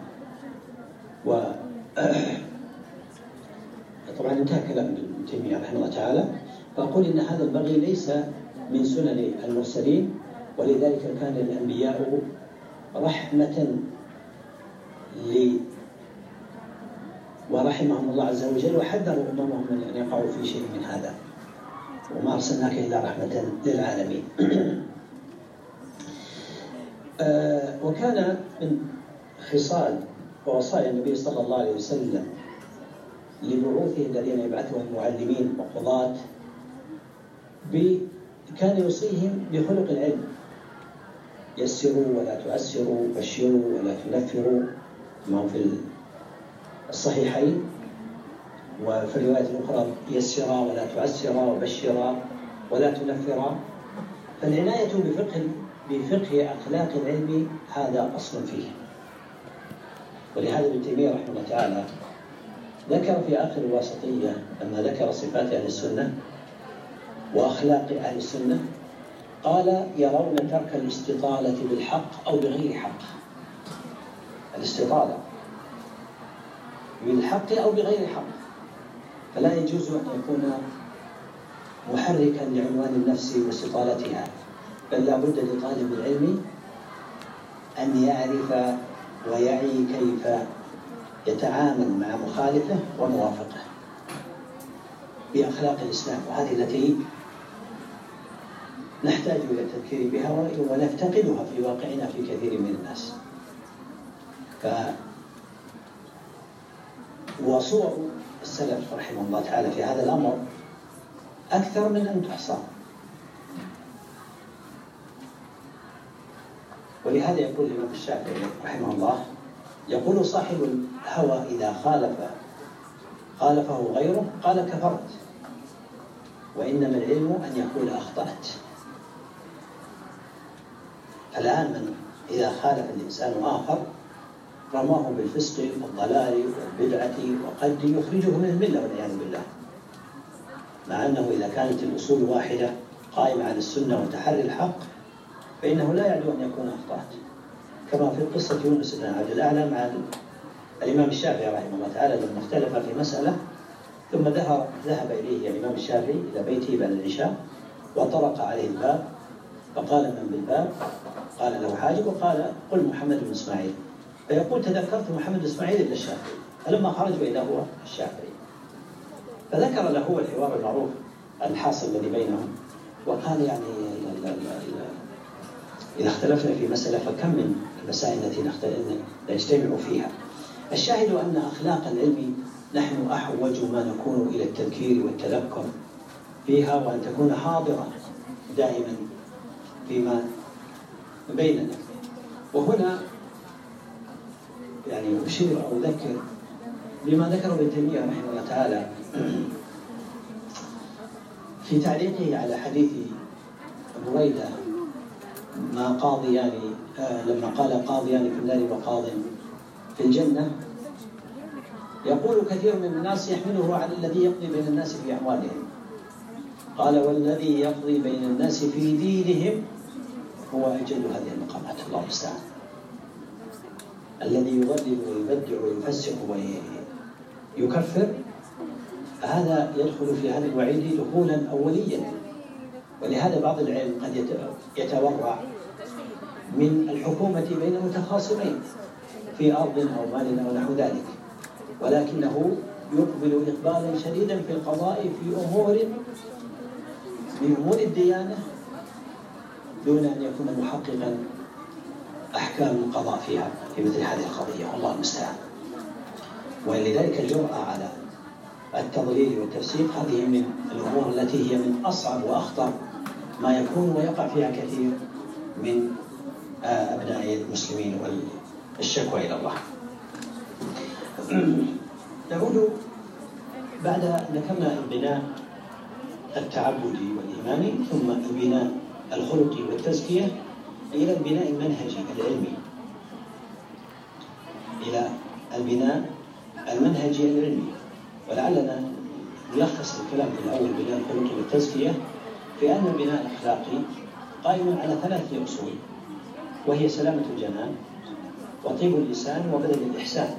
طبعا انتهى كلام ابن تيمية رحمه الله تعالى، فأقول إن هذا البغي ليس من سنن المرسلين، ولذلك كان الأنبياء رحمة ورحمهم الله عز وجل، وحذروا أممهم من أن يقعوا في شيء من هذا، وما أرسلناك إلا رحمة للعالمين. وكان من خصال ووصايا النبي صلى الله عليه وسلم لبعوثه الذين يبعثهم معلمين وقضاة، كان يوصيهم بخلق العلم: يسروا ولا تعسروا، بشروا ولا تنفروا، كما هو في الصحيحين، وفي الرواية الأخرى: يسرا ولا تعسرا، وبشرا ولا تنفرا. فالعناية بفقه أخلاق العلم هذا أصل فيه. ولهذا ابن تيمية رحمه الله تعالى ذكر في آخر الواسطية لما ذكر صفات أهل السنة وأخلاق أهل السنة، قال: يرون ترك الاستطالة بالحق أو بغير حق. الاستطالة بالحق أو بغير حق، فلا يجوز أن يكون محركا لعنوان النفس واستطالتها، بل لا بد لطالب العلم أن يعرف ويعي كيف يتعامل مع مخالفه وموافقه بأخلاق الإسلام، وهذه التي نحتاج إلى التذكير بها ونفتقدها في واقعنا في كثير من الناس. وصور السلف رحمه الله تعالى في هذا الأمر أكثر من أن تحصى. ولهذا يقول الإمام الشافعي رحمه الله، يقول: صاحب الهوى إذا خالفه غيره قال كفرت، وإنما العلم أن يقول أخطأت. الآن من إذا خالف الإنسان آخر رماه بالفسق والضلال والبدعة، وقد يخرجه من الملة والعياذ بالله، مع أنه إذا كانت الأصول واحدة قائمة على السنة وتحري الحق فإنه لا يعدو أن يكون أخطأت، كما في قصة يونس بن عبد الأعلى مع الإمام الشافعي رحمه الله تعالى لما اختلف في مسألة، ثم ذهب إليه الإمام الشافعي إلى بيته بعد العشاء وطرق عليه الباب، فقال: من بالباب؟ قال له حاجب، وقال: قل محمد بن إسماعيل. فيقول: تذكرت محمد بن إسماعيل إلا الشافعي، فلما خرج إذا هو الشافعي، فذكر له الحوار المعروف الحاصل الذي بينهم، وقال: يعني إذا اختلفنا في مسألة فكم من المسائل التي نجتمع فيها. الشاهد أن أخلاق العلم نحن أحوج ما نكون إلى التذكير والتذكر فيها، وأن تكون حاضرة دائما فيما بيننا. وهنا يعني أشير أو أذكر بما ذكره ابن تيمية رحمه الله تعالى في تعليقه على حديث بريدة ما قاضيان لما قال: قاضيان في النار وقاض في الجنة. يقول كثير من الناس يحمله على الذي يقضي بين الناس في أموالهم، قال: والذي يقضي بين الناس في دينهم هو أجل هذه المقامات. الله المستعان. الذي يضلل ويبدع ويفسق ويكفر هذا يدخل في هذا الوعيد دخولا أوليا. ولهذا بعض العلم قد يتورع من الحكومة بين متخاصمين في أرض أو مال أو نحو ذلك، ولكنه يقبل إقبالا شديدا في القضاء في أمور الديانة دون أن يكون محققا أحكام القضاء فيها في مثل هذه القضية، والله المستعان. ولذلك الجرأة على التضليل والتفسيق هذه من الأمور التي هي من أصعب وأخطر ما يكون ويقع فيها كثير من أبناء المسلمين والشكوى إلى الله. نعود بعد أن ذكرنا البناء التعبدي والإيماني ثم البناء الخلقي والتزكية إلى البناء المنهجي العلمي، إلى البناء المنهجي العلمي. ولعلنا نلخص الكلام في الأول بناء الخلقي والتزكية في أن البناء الأخلاقي قائم على 3 أصول، وهي سلامة الجنان وطيب اللسان وبذل الإحسان.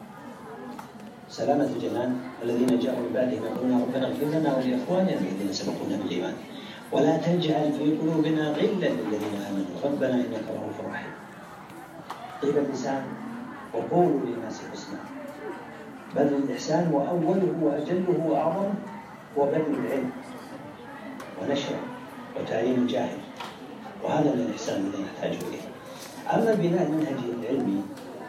سلامة الجنان الذين جاءوا من بعدهم يقولون ربنا اغفر لنا ولإخواننا الذين سبقونا بالإيمان ولا تجعل في قلوبنا غلا للذين آمنوا ربنا إنك رؤوف رحيم. طيب اللسان وقولوا للناس حسنا. بذل الإحسان وأوله وأجله وأعظم هو بذل العلم ونشره وتعليم الجاهل، وهذا من الإحسان الذي نحتاج إليه. أما البناء المنهجي العلمي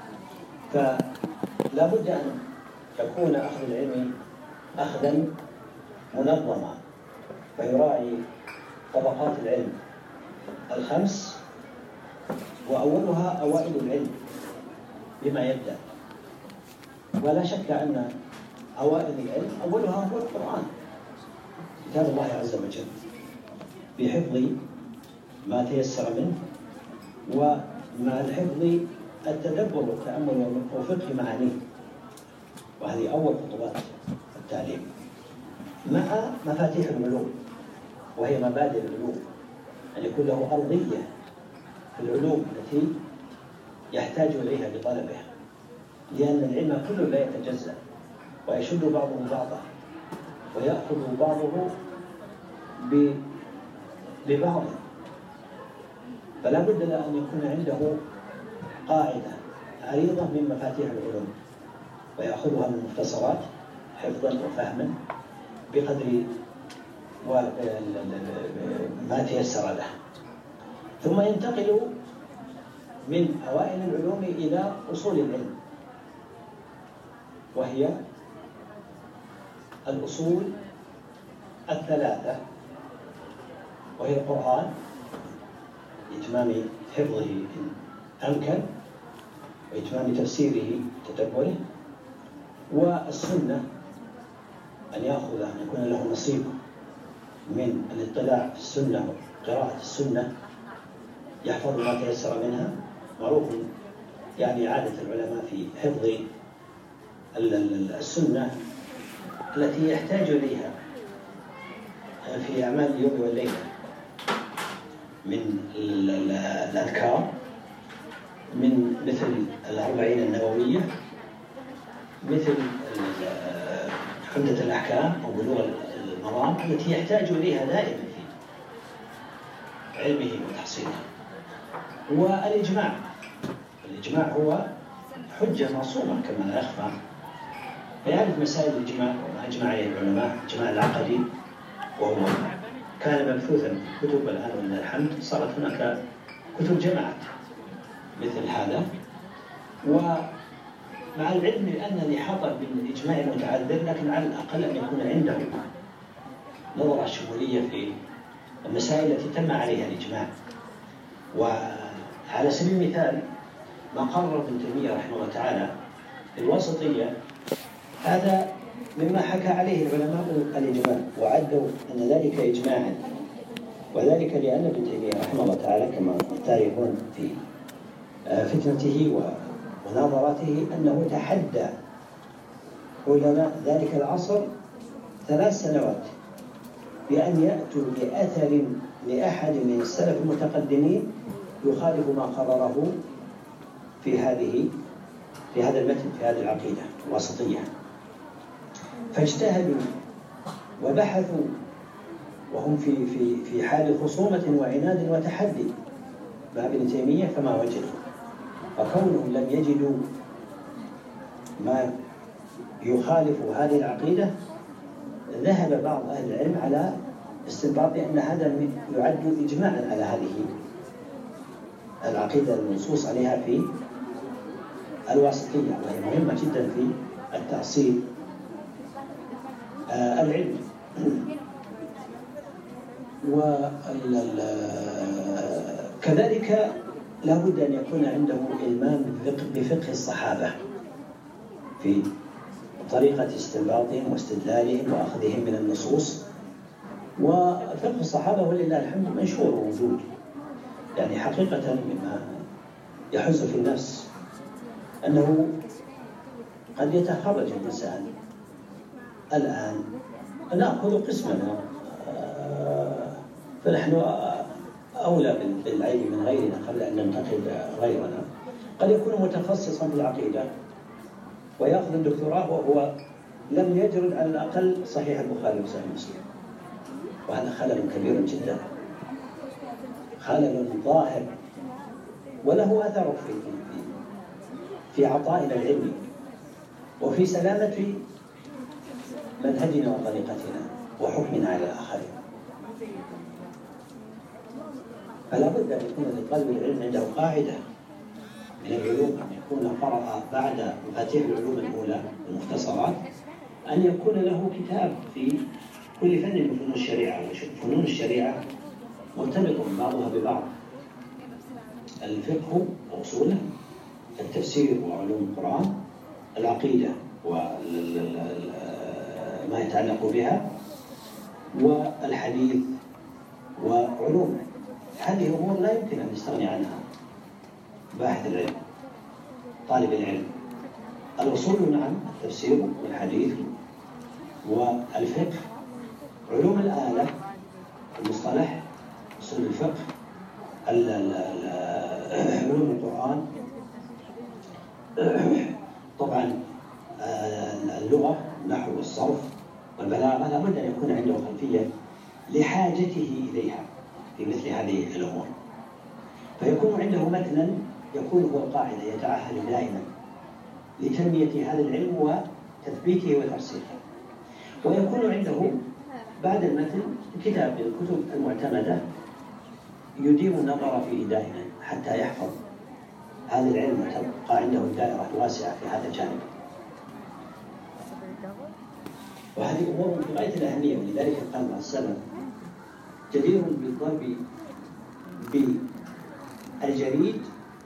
فلا بد أن يكون أخذ العلم أخذا منظما، فيراعي طبقات العلم ال5، وأولها أوائل العلم بما يبدأ. ولا شك أن أوائل العلم أولها هو القرآن، كتاب الله عز وجل، بحفظ ما تيسر منه ومع الحفظ التدبر والتأمل وفقه معانيه، وهذه أول خطوات التعليم، مع مفاتيح العلوم وهي مبادئ العلوم، أن يكون له أرضية في العلوم التي يحتاج إليها بطلبها، لأن العلم كله لا يتجزأ ويشد بعضه بعضا ويأخذ بعضه ببعض، فلا بد له أن يكون عنده قاعدة عريضة من مفاتيح العلوم ويأخذها من المختصرات حفظا وفهما بقدر ما تيسر له، ثم ينتقل من أوائل العلوم إلى أصول العلم، وهي الأصول ال3، وهي القرآن لإتمام حفظه إن أمكن وإتمام تفسيره وتدبره، والسنة أن يكون له نصيب من الاطلاع في السنة وقراءة السنة، يحفظ ما تيسر منها. معروف يعني عادة العلماء في حفظ السنة التي يحتاج إليها في أعمال اليوم والليلة من الأذكار، من مثل 40 النووية، مثل عمدة الأحكام أو بلوغ المرام، التي يحتاج إليها دائما في علمه وتحصيله. والإجماع هو حجة معصومة كما لا يخفى، فيعرف مسائل الإجماع وما أجمع عليه العلماء، الإجماع العقدي، وهو كان مبثوثا في كتب، الآن ولله الحمد صارت هناك كتب جمعت مثل هذا. ومع العلم بأن الإحاطة بالإجماع متعذر، لكن على الأقل أن يكون عنده نظرة شمولية في المسائل التي تم عليها الإجماع. وعلى سبيل المثال ما قرر ابن تيمية رحمه الله تعالى الوسطية، هذا مما حكى عليه العلماء الإجماع وعدوا أن ذلك إجماعا، وذلك لأن ابن تيمية رحمه الله تعالى كما تعرفون في فتنته ومناظراته أنه تحدى علماء ذلك العصر 3 سنوات بأن يأتوا بأثر لأحد من السلف المتقدمين يخالف ما قرره في هذا المتن، في هذه العقيدة الوسطية. فاجتهدوا وبحثوا وهم في حال خصومة وعناد وتحدي مع ابن تيمية فما وجدوا، فكونهم لم يجدوا ما يخالف هذه العقيدة، ذهب بعض أهل العلم على استنباط أن هذا يعد إجماعا على هذه العقيدة المنصوص عليها في الواسطية، وهي مهمة جدا في التأصيل العلمي. كذلك لا بد أن يكون عنده إلمام بفقه الصحابة في طريقة استنباطهم واستدلالهم وأخذهم من النصوص. وفقه الصحابة ولله الحمد منشور وموجود، يعني حقيقة مما يحز في النفس أنه قد يتخرج الإنسان الآن نأخذ قسمنا، فنحن أولى بالعلم من غيرنا قبل أن ننتقد غيرنا. قد يكون متخصصا في العقيدة ويأخذ الدكتوراه وهو لم يجرد على الأقل صحيح البخاري وصحيح مسلم، وهذا خلل كبير جدا، خلل ظاهر وله أثر في عطائنا العلمي وفي سلامة منهجنا وطريقتنا وحكمنا على الآخرين. فلا بد أن يكون لطالب العلم عنده قاعدة من العلوم، أن يكون قرأ بعد مفاتيح العلوم الأولى المختصرات، أن يكون له كتاب في كل فن من فنون الشريعة. فنون الشريعة مرتبطة بعضها ببعض، الفقه وأصوله، التفسير وعلوم القرآن، العقيدة وما يتعلق بها، والحديث وعلومه. هذه أمور لا يمكن أن يستغني عنها باحث العلم طالب العلم. الأصول نعم، التفسير والحديث والفقه، علوم الآلة، المصطلح، أصول الفقه، علوم القرآن، طبعا اللغة، النحو والصرف والبلاغة. لا بد أن يكون عنده خلفية لحاجته إليها في مثل هذه الأمور، فيكون عنده متنا يكون هو القاعدة، يتعهد دائما لتنمية هذا العلم وتثبيته وترسيخه. ويكون عنده بعد المتن كتاب من الكتب المعتمدة يديم النظر فيه دائما حتى يحفظ هذا العلم وتبقى عنده الدائرة الواسعة في هذا الجانب. وهذه أمور في غاية الأهمية، ولذلك قال السلف جدير بالضرب بالجريد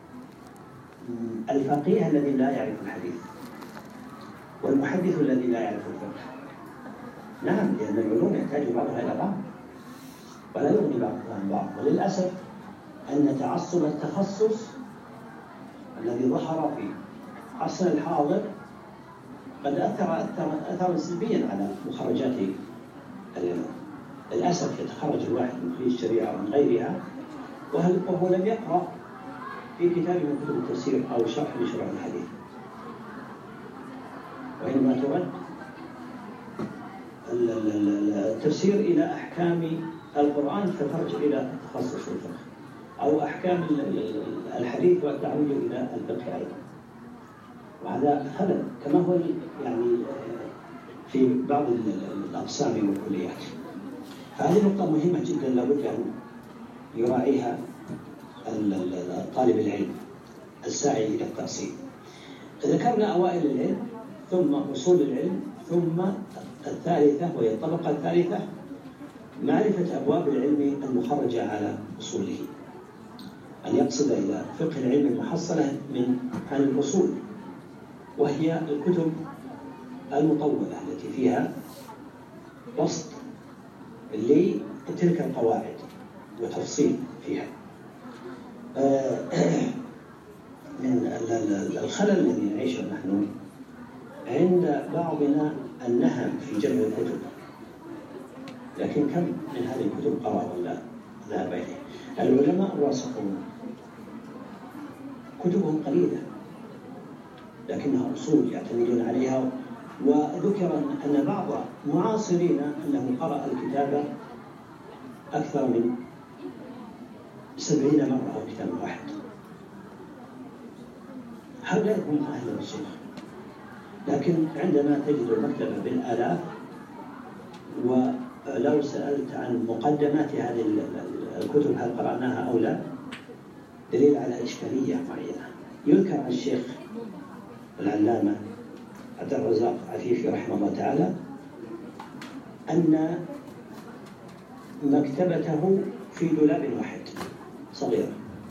الفقيه الذي لا يعرف الحديث والمحدث الذي لا يعرف الفقه. نعم، لأن العلوم يحتاج بعضها إلى بعض ولا يغني بعضها عن بعض. وللأسف أن تعصب التخصص الذي ظهر في عصرنا الحاضر قد أثر سلبيا على مخرجات العلوم. للأسف يتخرج الواحد من خريج الشريعة ومن غيرها وهو لم يقرأ في كتاب من كتب التفسير أو شرح لشرح الحديث، وإنما ترد التفسير إلى أحكام القرآن فترجع إلى تخصص الفقه، أو أحكام الحديث والتعود إلى الفقه أيضا. وهذا خلل كما هو يعني في بعض الأقسام والكليات. هذه نقطة مهمة جدا لابد أن يراعيها طالب العلم الساعي إلى التأصيل. ذكرنا أوائل العلم ثم أصول العلم، ثم الثالثة وهي الطبقة الثالثة معرفة أبواب العلم المخرجة على أصوله، أن يقصد إلى فقه العلم المحصلة عن الأصول، وهي الكتب المطولة التي فيها بسط لتلك القواعد وتفصيل فيها. من الخلل الذي نعيشه نحن عند بعضنا النهم في جمع الكتب، لكن كم من هذه الكتب قرأ ولا ذهب إليه؟ العلماء الراسخون كتبهم قليلة لكنها أصول يعتمدون عليها. وذكر أن بعض معاصرين أنه قرأ الكتاب أكثر من 70 مرة أو كتاب واحد. هؤلاء هم أهل الرسوخ، لكن عندما تجد المكتبة بالآلاف ولو سألت عن مقدمات هذه الكتب هل قرأناها أو لا، دليل على إشكالية معينة. يذكر عن الشيخ العلامة عبد الرزاق عفيفي رحمه الله تعالى أن مكتبته في دولاب واحد صغير،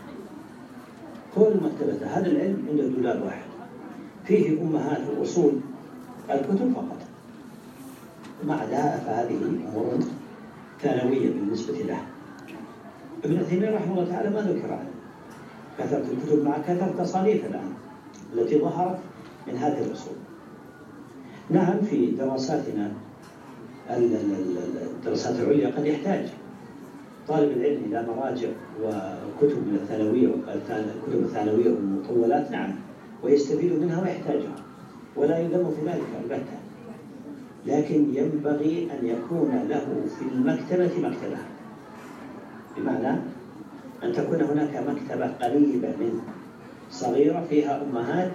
كل مكتبة هذا العلم عنده دولاب واحد فيه أمهات وأصول الكتب فقط، ما عداها فهذه أمور ثانوية بالنسبة له. ابن تيمية رحمه الله تعالى ما ذكر عنه كثرة الكتب مع كثرة تصانيف الآن التي ظهرت من هذه الأصول. نعم في دراساتنا الدراسات العليا قد يحتاج طالب العلم إلى مراجع وكتب من الثانوية الكتب الثانوية والمطولات، نعم، ويستفيد منها ويحتاجها ولا يذم في ذلك البتة، لكن ينبغي أن يكون له في المكتبة مكتبة، بمعنى أن تكون هناك مكتبة قريبة منه صغيرة فيها أمهات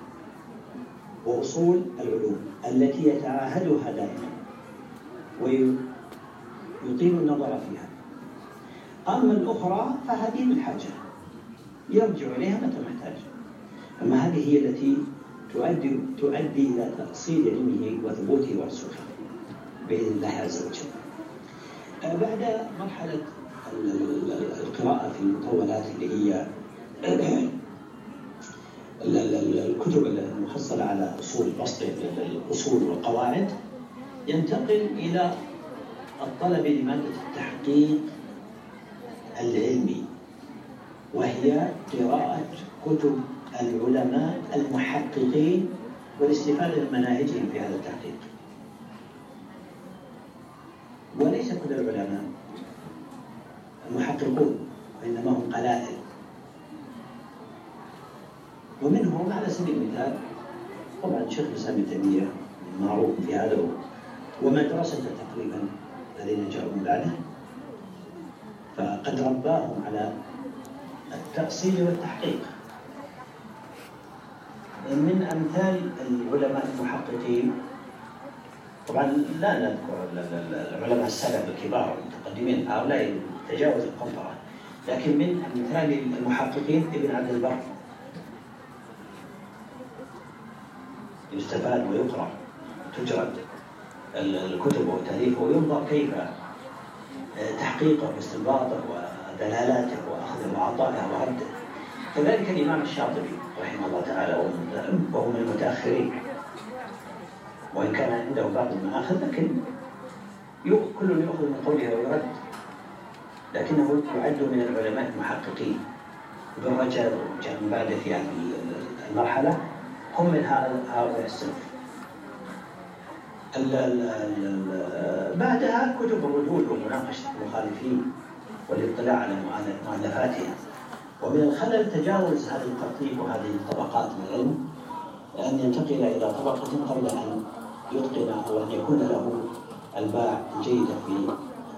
وأصول العلوم التي يتعاهدها دائما ويطيل النظر فيها. أما الأخرى فهذه من حاجة يرجع إليها متى محتاج، أما هذه هي التي تؤدي إلى تأصيل علمه وثبوته ورسوخه بإذن الله عز وجل. بعد مرحلة القراءة في المطولات اللي هي الكتب المحصلة على أصول البسط الأصول والقواعد، ينتقل إلى الطلب لمادة التحقيق العلمي، وهي قراءة كتب العلماء المحققين والاستفادة من مناهجهم في هذا التحقيق. وليس كل العلماء محققون، وإنما هم قلائل، ومنهم على سبيل المثال طبعا شيخ الإسلام ابن تيمية معروف في هذا ومدرسته تقريبا الذين جاءوا من بعده، فقد رباهم على التأصيل والتحقيق. من أمثال العلماء المحققين طبعا لا نذكر العلماء السلف الكبار المتقدمين، هؤلاء تجاوز القنطرة، لكن من أمثال المحققين ابن عبد البر يستفاد ويقرأ، تجرد الكتب وتأليفه وينظر كيف تحقيقه واستنباطه ودلالاته وأخذه وعطائه ورده. كذلك الإمام الشاطبي رحمه الله تعالى وهو من المتأخرين، وإن كان عنده بعض المآخذ لكن كل يأخذ من قوله ويرد، لكنه يعد من العلماء المحققين. ابن رجب وجاء من بعده في هذه المرحلة هم من هؤلاء الصنف. بعدها كتب الردود ومناقشة المخالفين والاطلاع على مؤلفاتهم. ومن الخلل تجاوز هذه الترتيب وهذه الطبقات من العلم أن ينتقل إلى طبقة قبل أن يتقن أو أن يكون له الباع الجيدة في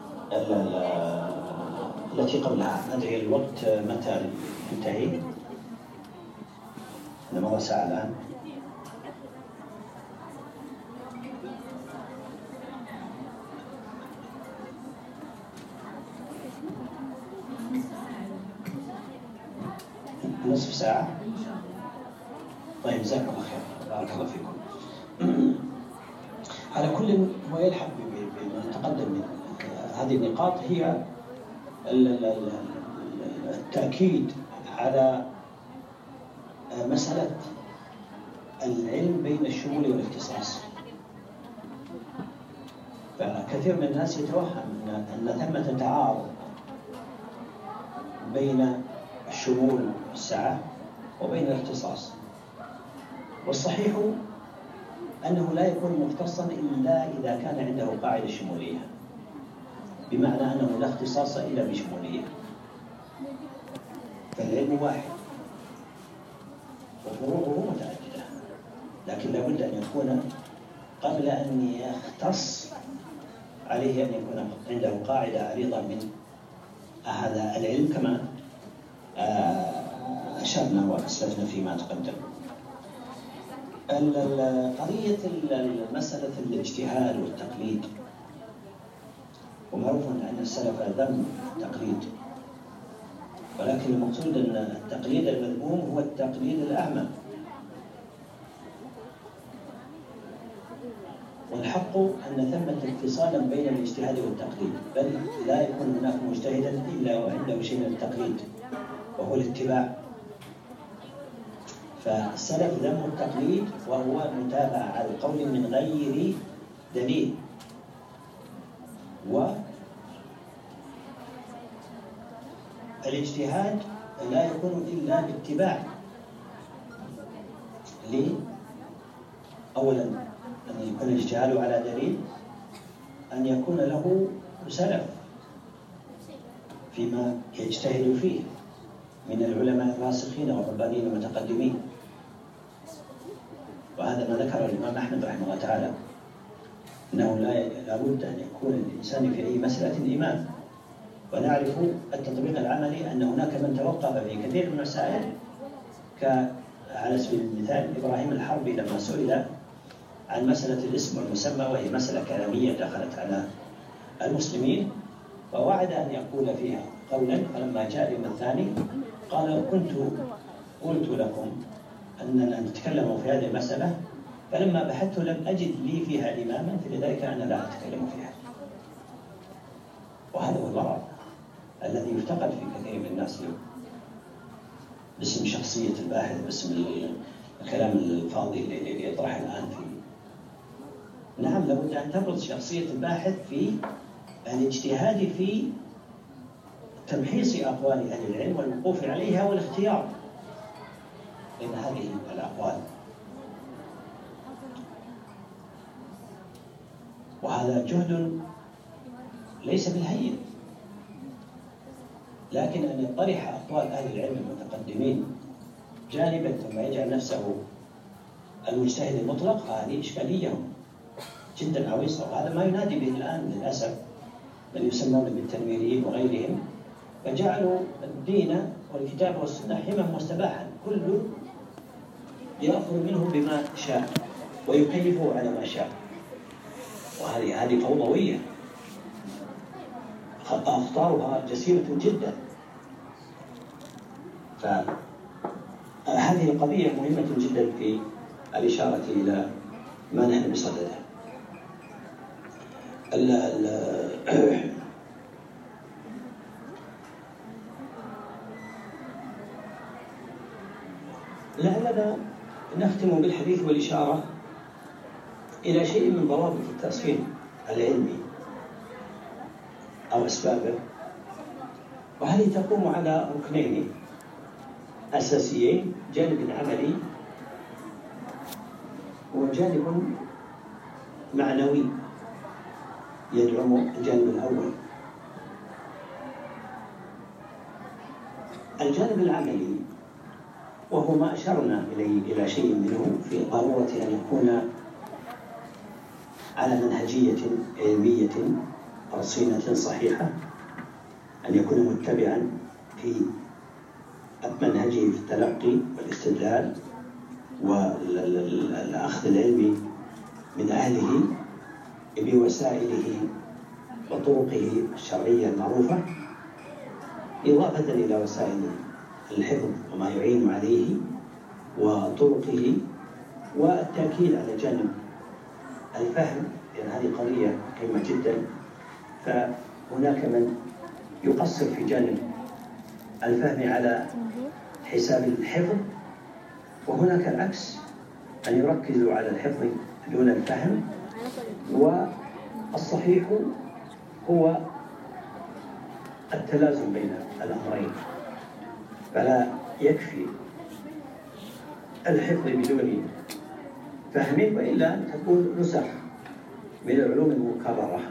التي قبلها. ندعي الوقت متى ينتهي؟ مضى ساعة الآن. نصف ساعة. طيب جزاكم الله خير، بارك الله فيكم. على كل ما يلحق بما تقدم من هذه النقاط هي التأكيد على مسألة العلم بين الشمول والاختصاص. فكثير من الناس يتوهم أن ثمة تعارض بين الشمول والسعة وبين الاختصاص، والصحيح أنه لا يكون مختصا إلا إذا كان عنده قاعدة شمولية، بمعنى أنه لا اختصاص إلا بشمولية. فالعلم واحد وفروعه متعددة، لكن لابد أن يكون قبل أن يختص عليه أن يكون عنده قاعدة عريضة من هذا العلم كما أشرنا وأسلفنا فيما تقدم. قضية مسألة الاجتهاد والتقليد، ومعروف أن السلف ذم التقليد، ولكن المقصود أن التقليد المذموم هو التقليد الأعمى. الحق أن ثمة اتصالا بين الاجتهاد والتقليد، بل لا يكون هناك مجتهدا إلا وعنده شيء من التقليد وهو الاتباع. فالسلف ذموا التقليد وهو المتابعة على القول من غير دليل، والاجتهاد لا يكون إلا باتباع. ليه؟ أولا أن يكون الاجتهاد على دليل، أن يكون له سلف فيما يجتهد فيه من العلماء الراسخين والربانيين المتقدمين. وهذا ما ذكر الإمام أحمد رحمه الله تعالى، أنه لا بد أن يكون الإنسان في أي مسألة إمام. ونعرف التطبيق العملي أن هناك من توقف في كثير من المسائل، على سبيل المثال إبراهيم الحربي لما سئل عن مسألة الاسم والمسمى، وهي مسألة كلامية دخلت على المسلمين، ووعد أن يقول فيها قولا، فلما جاء اليوم الثاني قال: قلت لكم أننا نتكلم في هذه المسألة، فلما بحثت لم أجد لي فيها إماما، فلذلك أنا لا أتكلم فيها. وهذا هو المرض الذي يفتقد في كثير من الناس اليوم، باسم شخصية الباحث، باسم الكلام الفاضي اللي يطرح الآن فيه. نعم، لابد أن تبرز شخصية الباحث في الاجتهاد في تمحيص أقوال أهل العلم والوقوف عليها والاختيار بين هذه الأقوال. وهذا جهد ليس بالهين، لكن أن يطرح أقوال أهل العلم المتقدمين جانبا ثم يجعل نفسه المجتهد المطلق، هذه إشكالية جدا عويصة. وهذا ما ينادي به الآن للأسف من يسمون بالتنويريين وغيرهم، فجعلوا الدين والكتاب والسنة حما مستباحا، كل يأخذ منه بما شاء ويكيفه على ما شاء. وهذه فوضوية أخطارها جسيمة جدا. فهذه قضية مهمة جدا في الإشارة إلى ما نحن بصدده. لعلنا نختم بالحديث والإشارة إلى شيء من ضوابط التأصيل العلمي أو أسبابه، وهذه تقوم على ركنين أساسيين: جانب عملي وجانب معنوي يدعم الجانب الأول. الجانب العملي وهو ما أشرنا إليه إلى شيء منه في ضرورة أن يكون على منهجية علمية رصينة صحيحة، أن يكون متبعا في منهجه في التلقي والاستدلال والأخذ العلمي من أهله بوسائله وطرقه الشرعية المعروفة، إضافة إلى وسائل الحفظ وما يعين عليه وطرقه، والتأكيد على جانب الفهم، لأن هذه قضية مهمة جدا. فهناك من يقصر في جانب الفهم على حساب الحفظ، وهناك العكس، أن يركزوا على الحفظ دون الفهم. والصحيح هو التلازم بين الأمرين، فلا يكفي الحفظ بدون فهم، وإلا تكون نسخ من العلوم المكررة.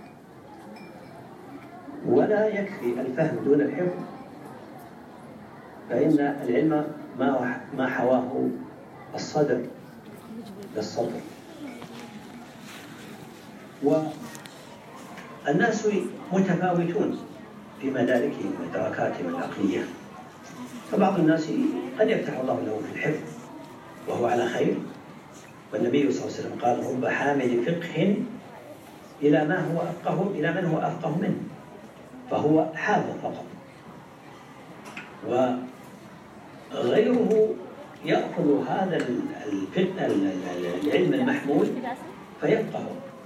ولا يكفي الفهم دون الحفظ، فإن العلم ما حواه الصدر للصدر. والناس متفاوتون في مداركهم ودركاتهم العقلية، فبعض الناس قد يفتح الله له في الحفظ وهو على خير، والنبي صلى الله عليه وسلم قال: رب حامل فقه إلى من هو أفقه منه، فهو حافظ فقط. وغيره يأخذ هذا العلم المحمول فيفقه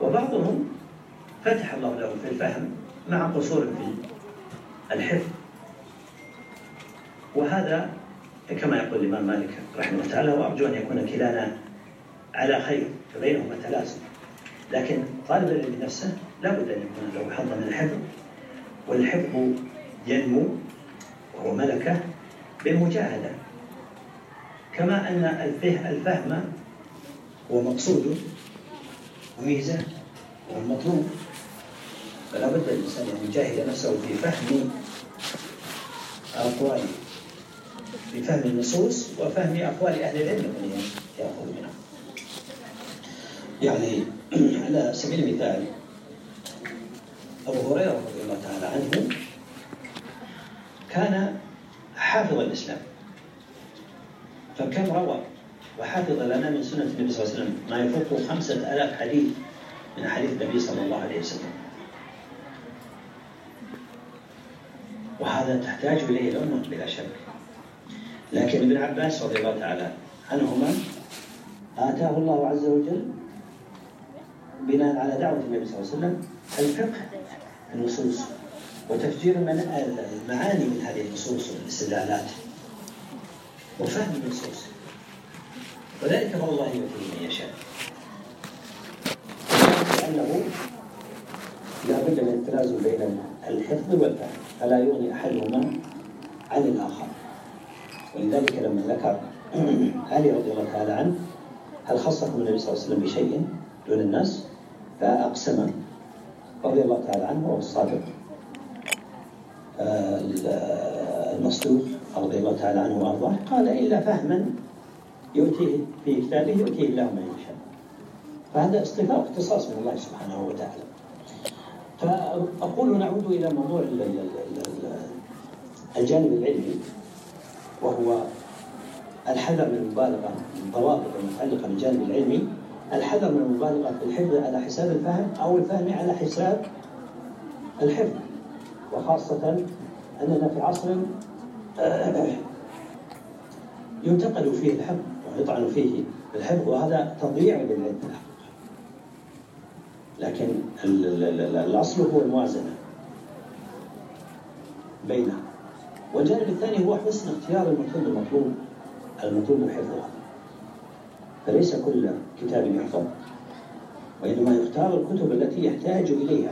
وبعضهم فتح الله له في الفهم مع قصور في الحفظ، وهذا كما يقول الإمام مالك رحمه الله تعالى: وأرجو أن يكون كلانا على خير، فبينهما تلازم. لكن طالب العلم نفسه لا بد أن يكون له حظ من الحفظ، والحفظ ينمو وهو ملكة بالمجاهدة، كما أن الفهم هو مقصود وميزة والمطلوب، فلا بد الإنسان أن يجاهد نفسه في فهم أقواله، في فهم النصوص وفهم أقوال أهل العلم الذين يأخذ منهم. يعني على سبيل المثال أبو هريرة رضي الله تعالى عنه كان حافظ الإسلام، فكم روى وحافظ لنا من سنة النبي صلى الله عليه وسلم ما يفوق 5000 حديث من حديث النبي صلى الله عليه وسلم، وهذا تحتاج إليه الأمة بلا شك. لكن ابن عباس رضي الله تعالى عنهما آتاه الله عز وجل بناء على دعوة النبي صلى الله عليه وسلم الفقه في النصوص وتفجير المعاني من هذه النصوص والاستدلالات وفهم النصوص، وذلك فضل الله يؤتيه من يشاء، لأنه لا بد من التلازم بين الحفظ والفهم، فلا يغني أحدهما عن الآخر. ولذلك لما ذكر علي رضي الله تعالى عنه: هل خصكم النبي صلى الله عليه وسلم بشيء دون الناس؟ فأقسم رضي الله تعالى عنه وهو الصادق المصدوق رضي الله تعالى عنه وأرضاه، قال: إلا فهما يؤتيه في كتابه يؤتيه الله من يشاء. فهذا اختصاص من الله سبحانه وتعالى. فأقول نعود إلى موضوع الجانب العلمي، وهو الحذر من المبالغة من الضوابط المتعلقة بالجانب العلمي، الحذر من المبالغة في الحفظ على حساب الفهم أو الفهم على حساب الحفظ، وخاصة أننا في عصر ينتقل فيه الحفظ ويطعن فيه الحفظ، وهذا تضييع للعلم. لكن الأصل هو الموازنة بينها. والجانب الثاني هو حسن اختيار المتون المطلوب حفظها، فليس كل كتاب يحفظ، وإنما يختار الكتب التي يحتاج إليها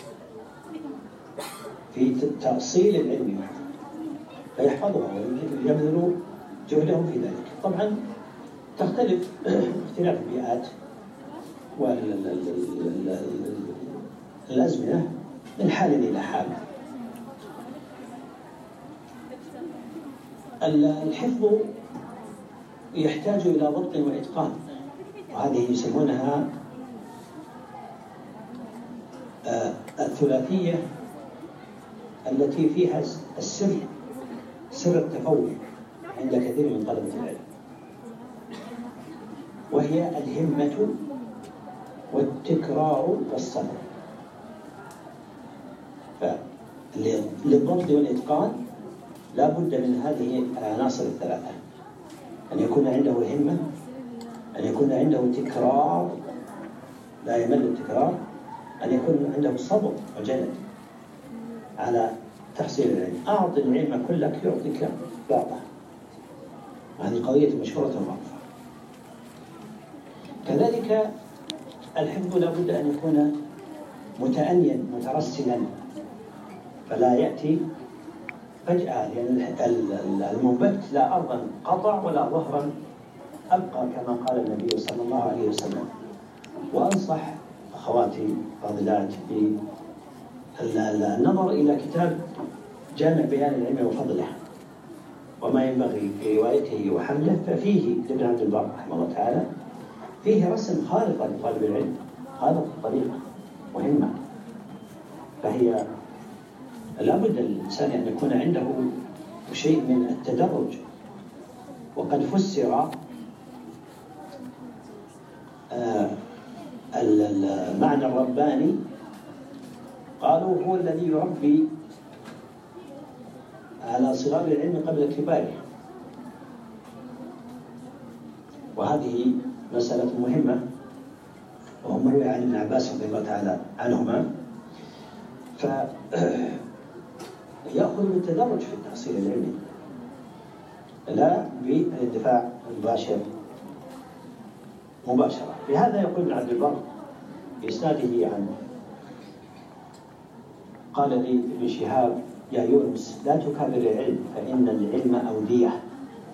في تأصيل العلم فيحفظها ويبذل جهدهم في ذلك. طبعا تختلف اختلاف البيئات والأزمنة من حال إلى حال. الحفظ يحتاج إلى ضبط وإتقان، وهذه يسمونها الثلاثية التي فيها سر التفوق عند كثير من طلبة العلم، وهي الهمة والتكرار والصبر. فللضبط والإتقان لا بد من هذه العناصر الثلاثة: أن يكون عنده همة، أن يكون عنده تكرار لا يمل التكرار، أن يكون عنده صبر وجلد على تحصيل العلم. أعط العلم كلك يعطيك بعضه، وهذه قضية مشهورة معروفة. كذلك الحفظ لا بد أن يكون متأنيا مترسلا، فلا يأتي فجأة، لأن المنبت لا أرضا قطع ولا ظهرا أبقى كما قال النبي صلى الله عليه وسلم. وأنصح أخواتي فاضلات بالنظر إلى كتاب جامع بيان العلم وفضله وما ينبغي في روايته وحمله، ففيه لابن عبد البر رحمه الله تعالى فيه رسم خارقة لطالب العلم، خارق الطريقة مهمة. فهي لا بد للإنسان أن يكون عنده شيء من التدرج، وقد فسر المعنى الرباني، قالوا هو الذي يربي على صغار العلم قبل كباره، وهذه مسألة مهمة وهو مروي عن ابن عباس رضي الله تعالى عنهما، فيأخذ بالتدرج في التحصيل العلمي لا بالاندفاع المباشر مباشرة. بهذا يقول ابن عبد البر بإسناده عنه قال لي ابن شهاب: يا يونس لا تكابر العلم فإن العلم أودية،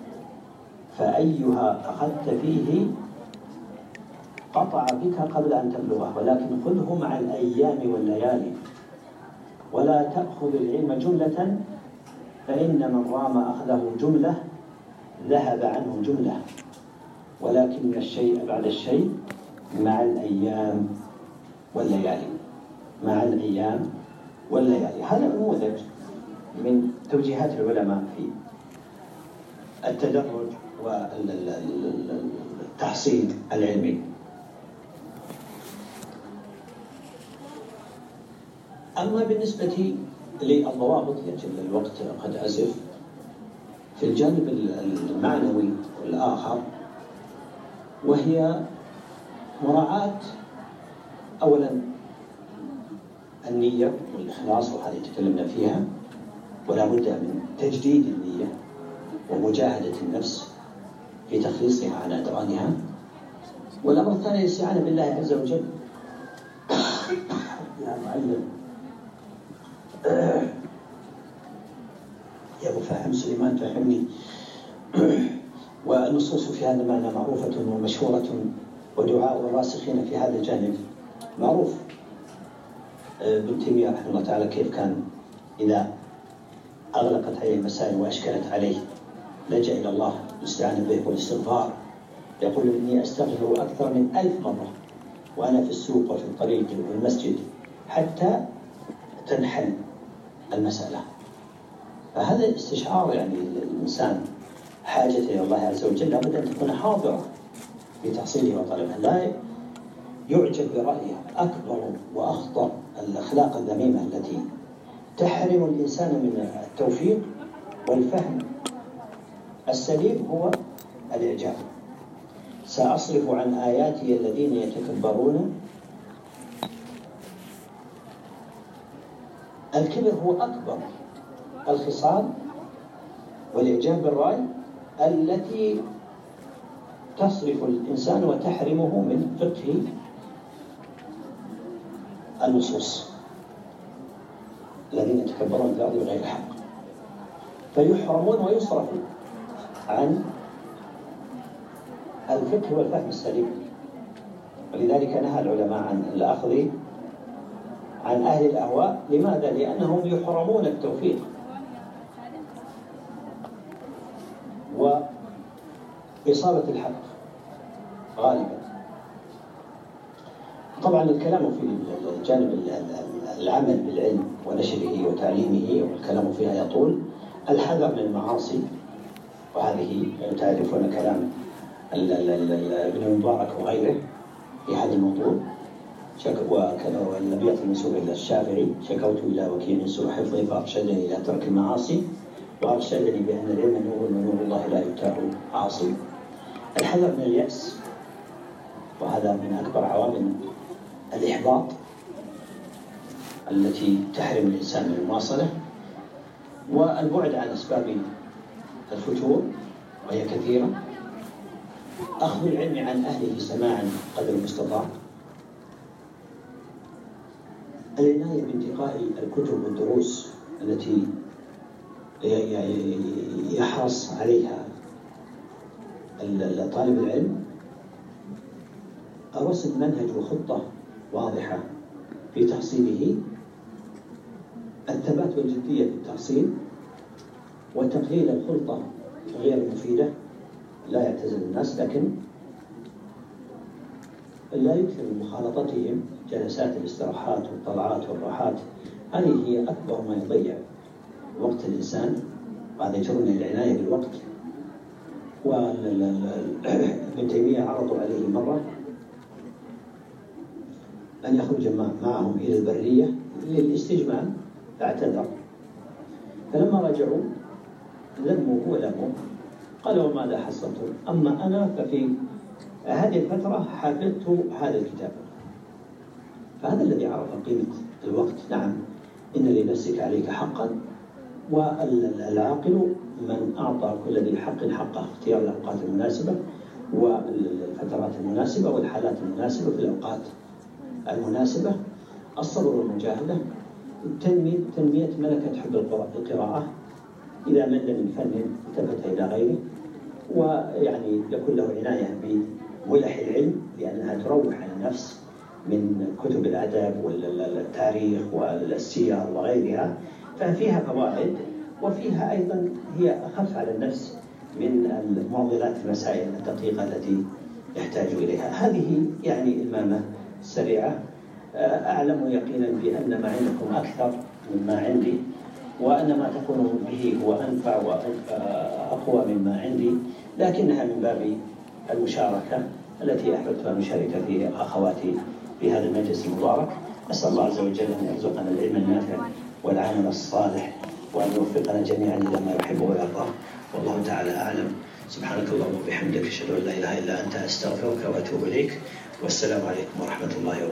فأيها أخذت فيه قطع بك قبل أن تبلغه، ولكن خذه مع الأيام والليالي، ولا تأخذ العلم جملة فإن من رام أخذه جملة ذهب عنه جملة، ولكن الشيء بعد الشيء مع الأيام والليالي. مع الأيام والليالي. هذا نموذج من توجيهات العلماء في التدرج والتحصيل العلمي. أما بالنسبة للضوابط، يجب الوقت قد أزف، في الجانب المعنوي والآخر، وهي مراعاة أولا النية والإخلاص، وهذه تكلمنا فيها، ولا بد من تجديد النية ومجاهدة النفس في تخليصها عن أدرانها. والأمر الثاني الاستعانة بالله عز وجل. يا معلم يا أبو فهم سليمان فهمني. والنصوص في هذا المعنى معروفة ومشهورة، ودعاء الراسخين في هذا الجانب معروف. ابن تيمية رحمه الله تعالى كيف كان إذا أغلقت عليه المسائل وأشكلت عليه لجأ إلى الله الاستعانة به والاستغفار، يقول: إني أستغفر أكثر من 1000 مرة وأنا في السوق وفي الطريق وفي المسجد حتى تنحل المسألة. فهذا استشعار يعني الإنسان حاجة إلى الله عز وجل لابد أن تكون حاضرة في تحصيله وطلبه، لا يعجب برأيه. أكبر وأخطر الأخلاق الذميمة التي تحرم الإنسان من التوفيق والفهم السليم هو الإعجاب. سأصرف عن آياتي الذين يتكبرون. الكبر هو أكبر الخصال والإعجاب بالرأي التي تصرف الإنسان وتحرمه من فقه النصوص، الذين يتكبرون في الأرض بغير حق فيحرمون ويصرفون عن الفقه والفهم السليم. ولذلك نهى العلماء عن الأخذ عن أهل الأهواء. لماذا؟ لأنهم يحرمون التوفيق وإصابة الحق غالبا. طبعا الكلام في الجانب العمل بالعلم ونشره وتعليمه والكلام فيها يطول. الحذر من المعاصي، وهذه تعرفون كلام ابن المبارك وغيره في هذا الموضوع. والأبيات المنسوبة إلى الشافعي: شكوت إلى وكيل سوء حفظي فأرشدني إلى ترك المعاصي، وأرشدني بأن العلم نور ونور الله لا يتاه عاصي. الحذر من اليأس، وهذا من أكبر عوامل الإحباط التي تحرم الإنسان من المواصلة. والبعد عن أسباب الفتور وهي كثيرة. أخذ العلم عن أهله سماعا قدر المستطاع. العناية بانتقاء الكتب والدروس التي يحرص عليها طالب العلم. رسم منهج وخطة واضحة في تحصيله. الثبات والجدية في التحصيل، وتقليل الخلطة غير المفيدة. لا يعتزل الناس، لكن لا يكثر من مخالطتهم. جلسات الاستراحات والطلعات والراحات هذه هي أكبر ما يضيع وقت الإنسان، وهذا يجرنا إلى العناية بالوقت. وابن تيمية عرضوا عليه مرة أن يخرج معهم إلى البرية للاستجمام، فاعتذر. فلما رجعوا ذموه ولموه، قالوا: ماذا حصلتم؟ أما أنا ففي هذه الفترة حفظت هذا الكتاب فهذا الذي عرف قيمة الوقت. نعم، إن لنفسك عليك حقا، والعاقل من أعطى كل ذي حق حقه، اختيار الأوقات المناسبة والفترات المناسبة والحالات المناسبة في الأوقات المناسبة، الصبر والمجاهدة، تنمية ملكة حب القراءة، إذا مل من فن التفت إلى غيره، ويعني يكون له عناية بملح العلم لأنها تروح عن النفس من كتب الأدب والتاريخ والسير وغيرها، ففيها فوائد، وفيها أيضا هي أخف على النفس من معضلات المسائل الدقيقة التي يحتاج إليها. هذه يعني المامة سريعة. أعلم يقينا بأن ما عندكم أكثر مما عندي، وأن ما تقوم به هو أنفع وأقوى مما عندي، لكنها من باب المشاركة التي أحببت أن أشارك فيها أخواتي في هذا المجلس المبارك. أسأل الله عز وجل أن يرزقنا العلم النافع والعمل الصالح، وأن يوفقنا جميعا إلى ما يحب ويرضى، والله تعالى أعلم. سبحانك اللهم وبحمدك، أشهد أن لا إله إلا أنت، أستغفرك وأتوب إليك، والسلام عليكم ورحمة الله وبركاته.